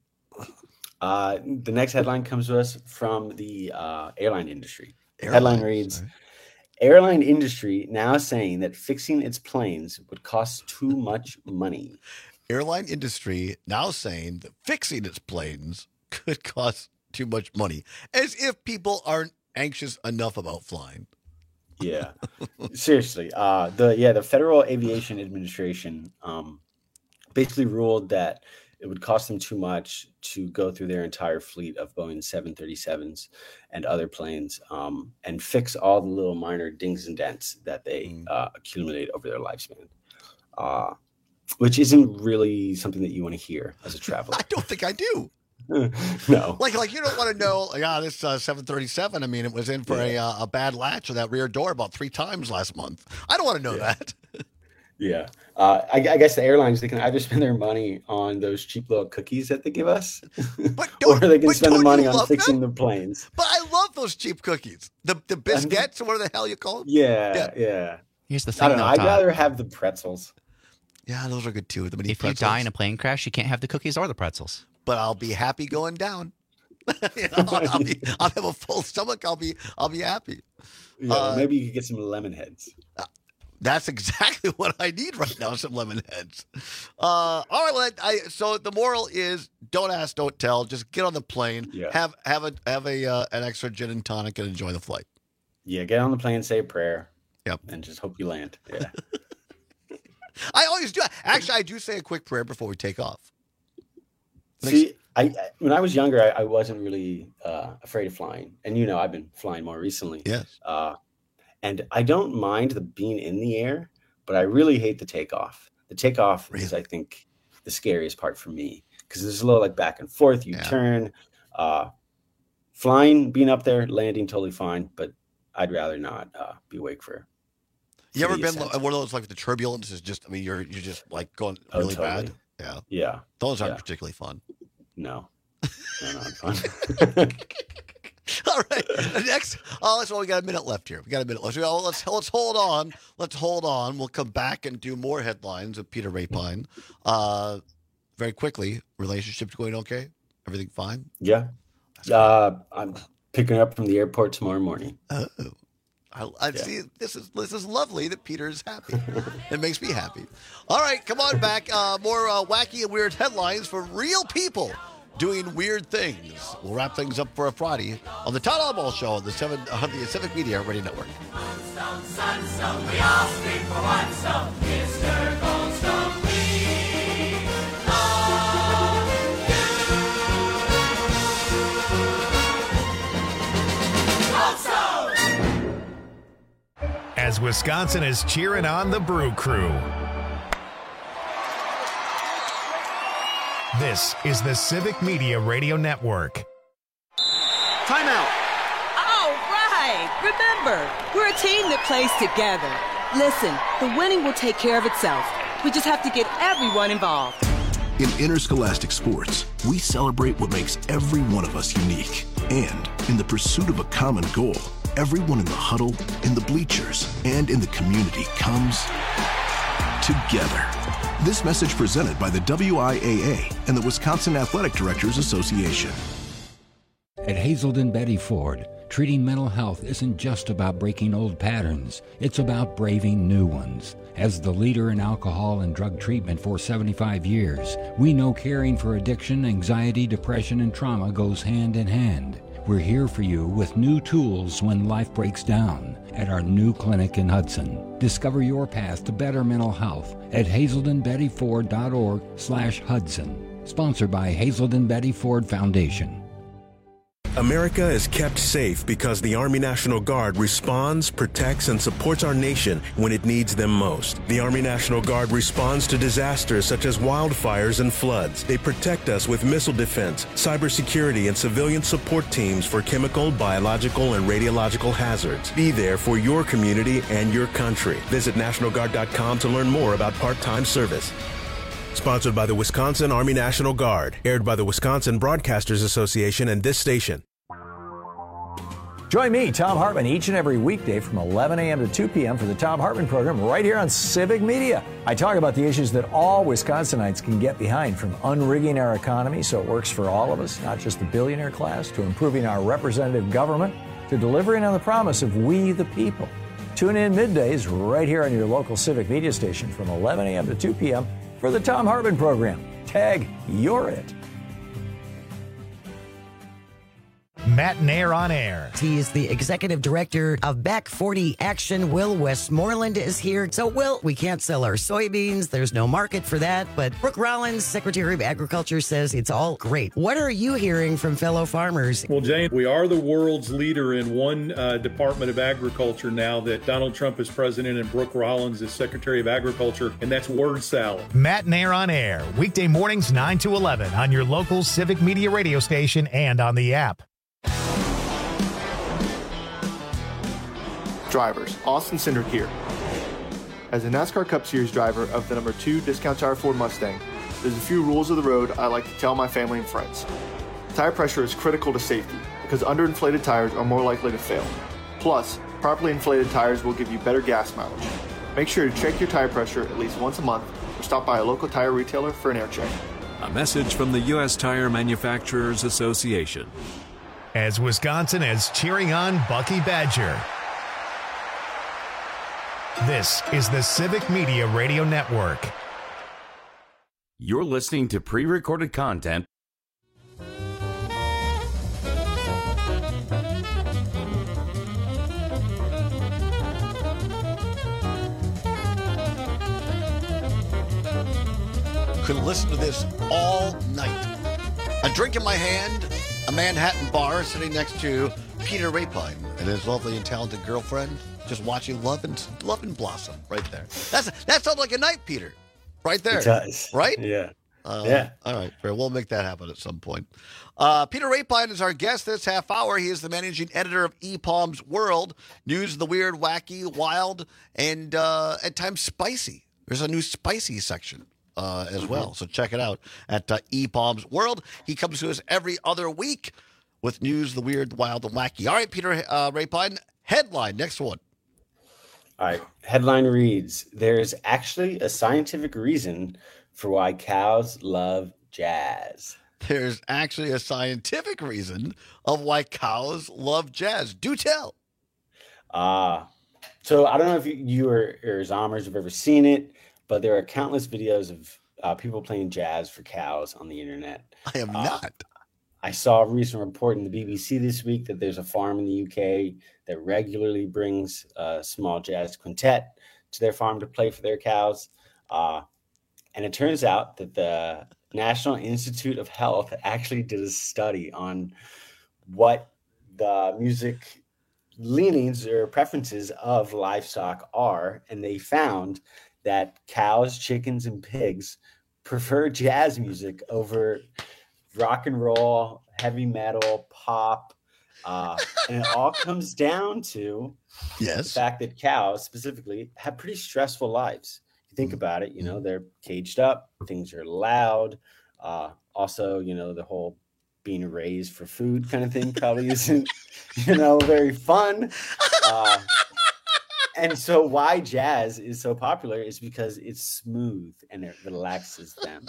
The next headline comes to us from the airline industry. Headline reads, airline industry now saying that fixing its planes would cost too much money. Airline industry now saying that fixing its planes could cost too much money, as if people aren't anxious enough about flying. Yeah, seriously. The Federal Aviation Administration basically ruled that it would cost them too much to go through their entire fleet of Boeing 737s and other planes and fix all the little minor dings and dents that they accumulate over their lifespan, which isn't really something that you want to hear as a traveler. I don't think I do. No. Like you don't want to know, this 737, I mean, it was in for a bad latch of that rear door about 3 times last month. I don't want to know that. Yeah. I guess the airlines, they can either spend their money on those cheap little cookies that they give us, or they can spend the money on fixing the planes. But I love those cheap cookies. The biscuits, or whatever the hell you call them. Yeah. Here's the thing, I don't know. though, I'd Todd. rather have the pretzels. Yeah, those are good too. If you die in a plane crash, you can't have the cookies or the pretzels. But I'll be happy going down. I'll have a full stomach. I'll be happy. Yeah, maybe you could get some lemon heads. That's exactly what I need right now. Some lemon heads. All right. Well, so the moral is: don't ask, don't tell. Just get on the plane. Yeah. Have an extra gin and tonic and enjoy the flight. Yeah. Get on the plane, say a prayer. Yep. And just hope you land. Yeah. I always do. Actually, I do say a quick prayer before we take off. See, when I was younger, I wasn't really afraid of flying, and I've been flying more recently. Yes. And I don't mind the being in the air, but I really hate the takeoff. The takeoff is, I think, the scariest part for me because there's a little back and forth. You turn. Flying, being up there, landing, totally fine, but I'd rather not be awake for. You ever been one of those the turbulence is just? I mean, you're just going really bad. Yeah. Yeah. Those aren't particularly fun. No. They're not fun. All right. Next. We got a minute left here. We got a minute left. Let's hold on. Let's hold on. We'll come back and do more headlines with Peter Rapine. Very quickly, relationships going okay? Everything fine? Yeah. I'm picking her up from the airport tomorrow morning. Oh. I see. This is lovely that Peter is happy. It makes me happy. All right, come on back. More wacky and weird headlines for real people doing weird things. We'll wrap things up for a Friday on the Todd Albaugh Show on the Civic Media Radio Network. Sunstone, we all speak for one stone. Mr. Goldstone, we love you. Goldstone! As Wisconsin is cheering on the Brew Crew. This is the Civic Media Radio Network. Timeout. Oh, right. Remember, we're a team that plays together. Listen, the winning will take care of itself. We just have to get everyone involved. In interscholastic sports, we celebrate what makes every one of us unique. And in the pursuit of a common goal, everyone in the huddle, in the bleachers, and in the community comes together. This message presented by the WIAA and the Wisconsin Athletic Directors Association. At Hazelden Betty Ford, treating mental health isn't just about breaking old patterns. It's about braving new ones. As the leader in alcohol and drug treatment for 75 years, we know caring for addiction, anxiety, depression, and trauma goes hand in hand. We're here for you with new tools when life breaks down at our new clinic in Hudson. Discover your path to better mental health at hazeldenbettyford.org/Hudson. Sponsored by Hazelden Betty Ford Foundation. America is kept safe because the Army National Guard responds, protects, and supports our nation when it needs them most. The Army National Guard responds to disasters such as wildfires and floods. They protect us with missile defense, cybersecurity, and civilian support teams for chemical, biological, and radiological hazards. Be there for your community and your country. Visit NationalGuard.com to learn more about part-time service. Sponsored by the Wisconsin Army National Guard. Aired by the Wisconsin Broadcasters Association and this station. Join me, Thom Hartmann, each and every weekday from 11 a.m. to 2 p.m. for the Thom Hartmann program right here on Civic Media. I talk about the issues that all Wisconsinites can get behind, from unrigging our economy so it works for all of us, not just the billionaire class, to improving our representative government, to delivering on the promise of we the people. Tune in middays right here on your local Civic Media station from 11 a.m. to 2 p.m. for the Thom Hartmann program. Tag, you're it. Matt Nair on air. He is the executive director of Back 40 Action. Will Westmoreland is here. So, Will, we can't sell our soybeans. There's no market for that. But Brooke Rollins, Secretary of Agriculture, says it's all great. What are you hearing from fellow farmers? Well, Jane, we are the world's leader in one Department of Agriculture now that Donald Trump is president and Brooke Rollins is Secretary of Agriculture, and that's word salad. Matt Nair on air. Weekday mornings 9 to 11 on your local Civic Media radio station and on the app. Drivers, Austin Cindric here. As a NASCAR Cup Series driver of the number 2 Discount Tire Ford Mustang, there's a few rules of the road I like to tell my family and friends. Tire pressure is critical to safety because underinflated tires are more likely to fail. Plus, properly inflated tires will give you better gas mileage. Make sure to check your tire pressure at least once a month or stop by a local tire retailer for an air check. A message from the U.S. Tire Manufacturers Association. As Wisconsin is cheering on Bucky Badger. This is the Civic Media Radio Network. You're listening to pre-recorded content. Could listen to this all night. A drink in my hand, a Manhattan bar sitting next to Peter Rapine and his lovely and talented girlfriend, just watching love and blossom right there. That sounds like a night, Peter. Right there. It does. Right? Yeah. Yeah. All right. We'll make that happen at some point. Peter Rapine is our guest this half hour. He is the managing editor of ePalm's World. News of the weird, wacky, wild, and at times spicy. There's a new spicy section as well. So check it out at ePalm's World. He comes to us every other week with news, the weird, wild, and wacky. All right, Peter Rapine, headline, next one. All right, headline reads, there's actually a scientific reason for why cows love jazz. There's actually a scientific reason of why cows love jazz. Do tell. So I don't know if you or Zommers have ever seen it, but there are countless videos of people playing jazz for cows on the internet. I am not. I saw a recent report in the BBC this week that there's a farm in the UK that regularly brings a small jazz quintet to their farm to play for their cows. And it turns out that the National Institute of Health actually did a study on what the music leanings or preferences of livestock are. And they found that cows, chickens, and pigs prefer jazz music over rock and roll, heavy metal, pop, And it all comes down to the fact that cows specifically have pretty stressful lives. If you think about it, they're caged up, things are loud. Also, the whole being raised for food kind of thing probably isn't, very fun. And so why jazz is so popular is because it's smooth and it relaxes them.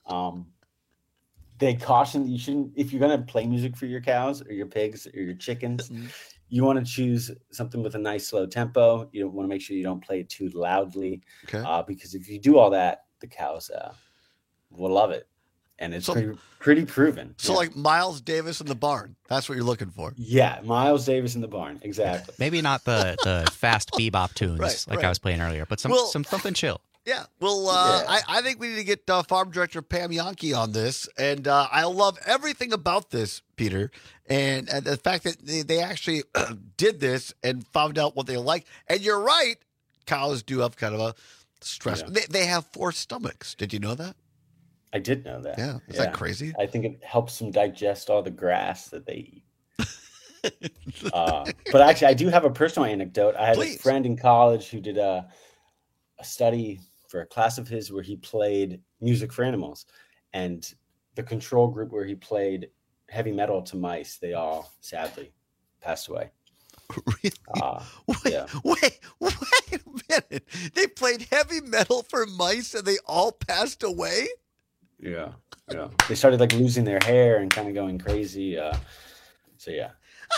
They caution that you shouldn't, if you're going to play music for your cows or your pigs or your chickens, you want to choose something with a nice slow tempo. You want to make sure you don't play it too loudly, because if you do all that, the cows will love it. And it's pretty proven. So like Miles Davis in the barn. That's what you're looking for. Yeah, Miles Davis in the barn. Exactly. Maybe not the fast bebop tunes I was playing earlier, but something chill. Yeah. Well, I think we need to get Farm Director Pam Yankee on this. And I love everything about this, Peter. And the fact that they actually did this and found out what they like. And you're right. Cows do have kind of a stress. Yeah. They have 4 stomachs. Did you know that? I did know that. Yeah. Is that crazy? I think it helps them digest all the grass that they eat. But actually, I do have a personal anecdote. I had a friend in college who did a study for a class of his where he played music for animals. And the control group where he played heavy metal to mice, they all sadly passed away. Really? Wait a minute. They played heavy metal for mice and they all passed away? Yeah. They started like losing their hair and kind of going crazy. So yeah.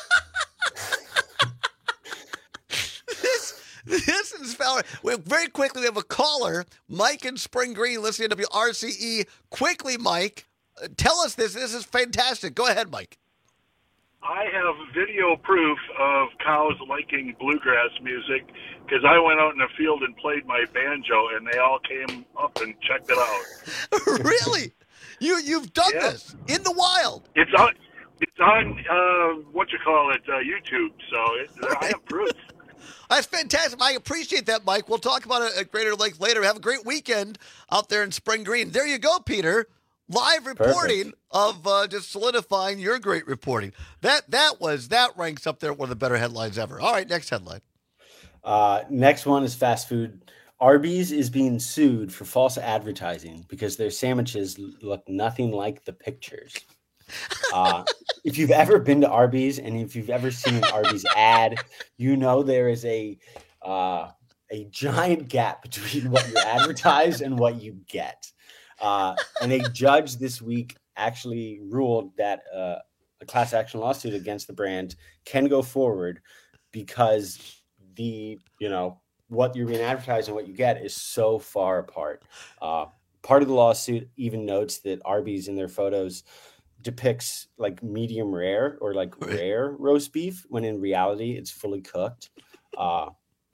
This is Fowler. Very quickly, we have a caller, Mike in Spring Green, listening to WRCE. Quickly, Mike, tell us this. This is fantastic. Go ahead, Mike. I have video proof of cows liking bluegrass music because I went out in the field and played my banjo, and they all came up and checked it out. Really? You've done this in the wild? It's on YouTube. So I have proof. That's fantastic. I appreciate that, Mike. We'll talk about it at Greater Lake later. Have a great weekend out there in Spring Green. There you go, Peter. Live reporting of just solidifying your great reporting. That ranks up there one of the better headlines ever. All right, next headline. Next one is fast food. Arby's is being sued for false advertising because their sandwiches look nothing like the pictures. If you've ever been to Arby's and if you've ever seen an Arby's ad, there is a giant gap between what you're advertised and what you get. And a judge this week actually ruled that a class action lawsuit against the brand can go forward because what you're being advertised and what you get is so far apart. Part of the lawsuit even notes that Arby's in their photos depicts like medium rare or like rare roast beef when in reality it's fully cooked. I'm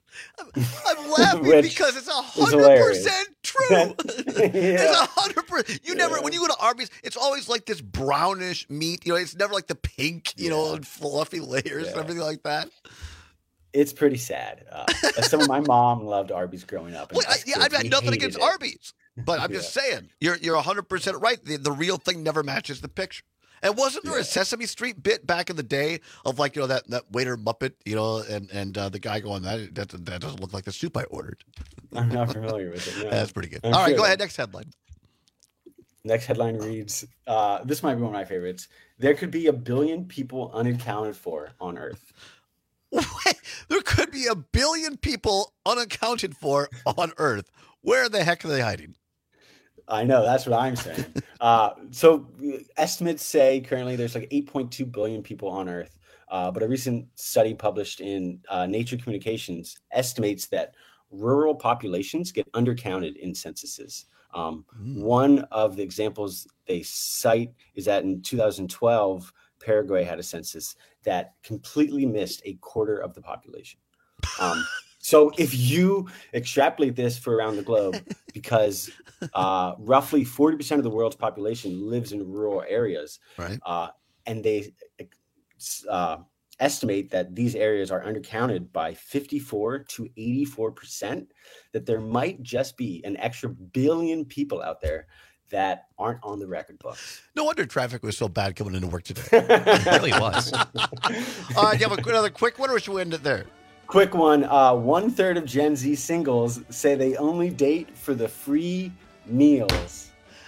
laughing because it's 100% true. It's 100%. You never, when you go to Arby's, it's always like this brownish meat. It's never like the pink, and fluffy layers and everything like that. It's pretty sad. My mom loved Arby's growing up. I've had nothing against Arby's, but I'm just saying you're 100% right. The real thing never matches the picture. And wasn't there a Sesame Street bit back in the day of like that waiter Muppet, and the guy going that doesn't look like the soup I ordered. I'm not familiar with it. No. That's pretty good. All right, go ahead. Next headline. Next headline reads: this might be one of my favorites. There could be 1 billion people unaccounted for on Earth. Wait, there could be 1 billion people unaccounted for on Earth. Where the heck are they hiding? I know, that's what I'm saying. So estimates say currently there's like 8.2 billion people on Earth. But a recent study published in Nature Communications estimates that rural populations get undercounted in censuses. One of the examples they cite is that in 2012, Paraguay had a census that completely missed a quarter of the population. So if you extrapolate this for around the globe, because roughly 40% of the world's population lives in rural areas, right? And they estimate that these areas are undercounted by 54 to 84%, that there might just be an extra 1 billion people out there that aren't on the record books. No wonder traffic was so bad coming into work today. It really was. Do you have another quick one, or should we end it there? Quick one. 1/3 of Gen Z singles say they only date for the free meals.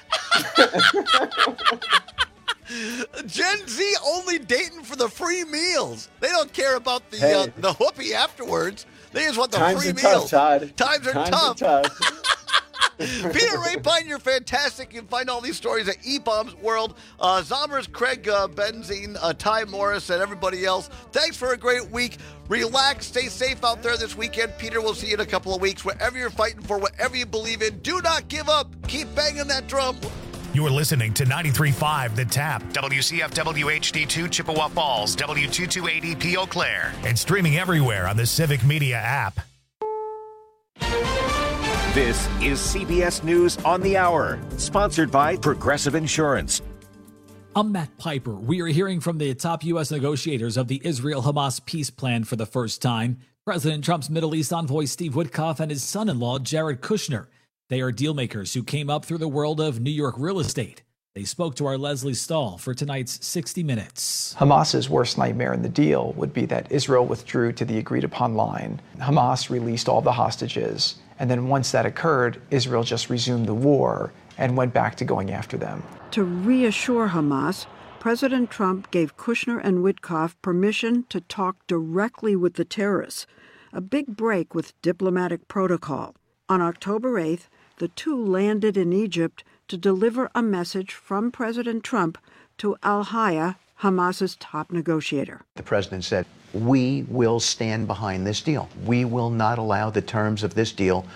Gen Z only dating for the free meals. They don't care about the whoopee afterwards. They just want the free meals. Times are tough. Peter Rapine, you're fantastic. You can find all these stories at eBombs World. Zombers, Craig Benzine, Ty Morris, and everybody else. Thanks for a great week. Relax, stay safe out there this weekend. Peter, we'll see you in a couple of weeks. Wherever you're fighting for, whatever you believe in, do not give up. Keep banging that drum. You're listening to 93.5 The Tap, WCFW HD2 Chippewa Falls, W228EP Eau Claire, and streaming everywhere on the Civic Media app. This is CBS News on the Hour, sponsored by Progressive Insurance. I'm Matt Piper. We are hearing from the top U.S. negotiators of the Israel-Hamas peace plan for the first time. President Trump's Middle East envoy Steve Witkoff and his son-in-law Jared Kushner. They are dealmakers who came up through the world of New York real estate. They spoke to our Leslie Stahl for tonight's 60 Minutes. Hamas's worst nightmare in the deal would be that Israel withdrew to the agreed-upon line. Hamas released all the hostages, and then once that occurred, Israel just resumed the war and went back to going after them. To reassure Hamas, President Trump gave Kushner and Witkoff permission to talk directly with the terrorists, a big break with diplomatic protocol. On October 8th, the two landed in Egypt to deliver a message from President Trump to Al-Haya, Hamas's top negotiator. The president said, we will stand behind this deal. We will not allow the terms of this deal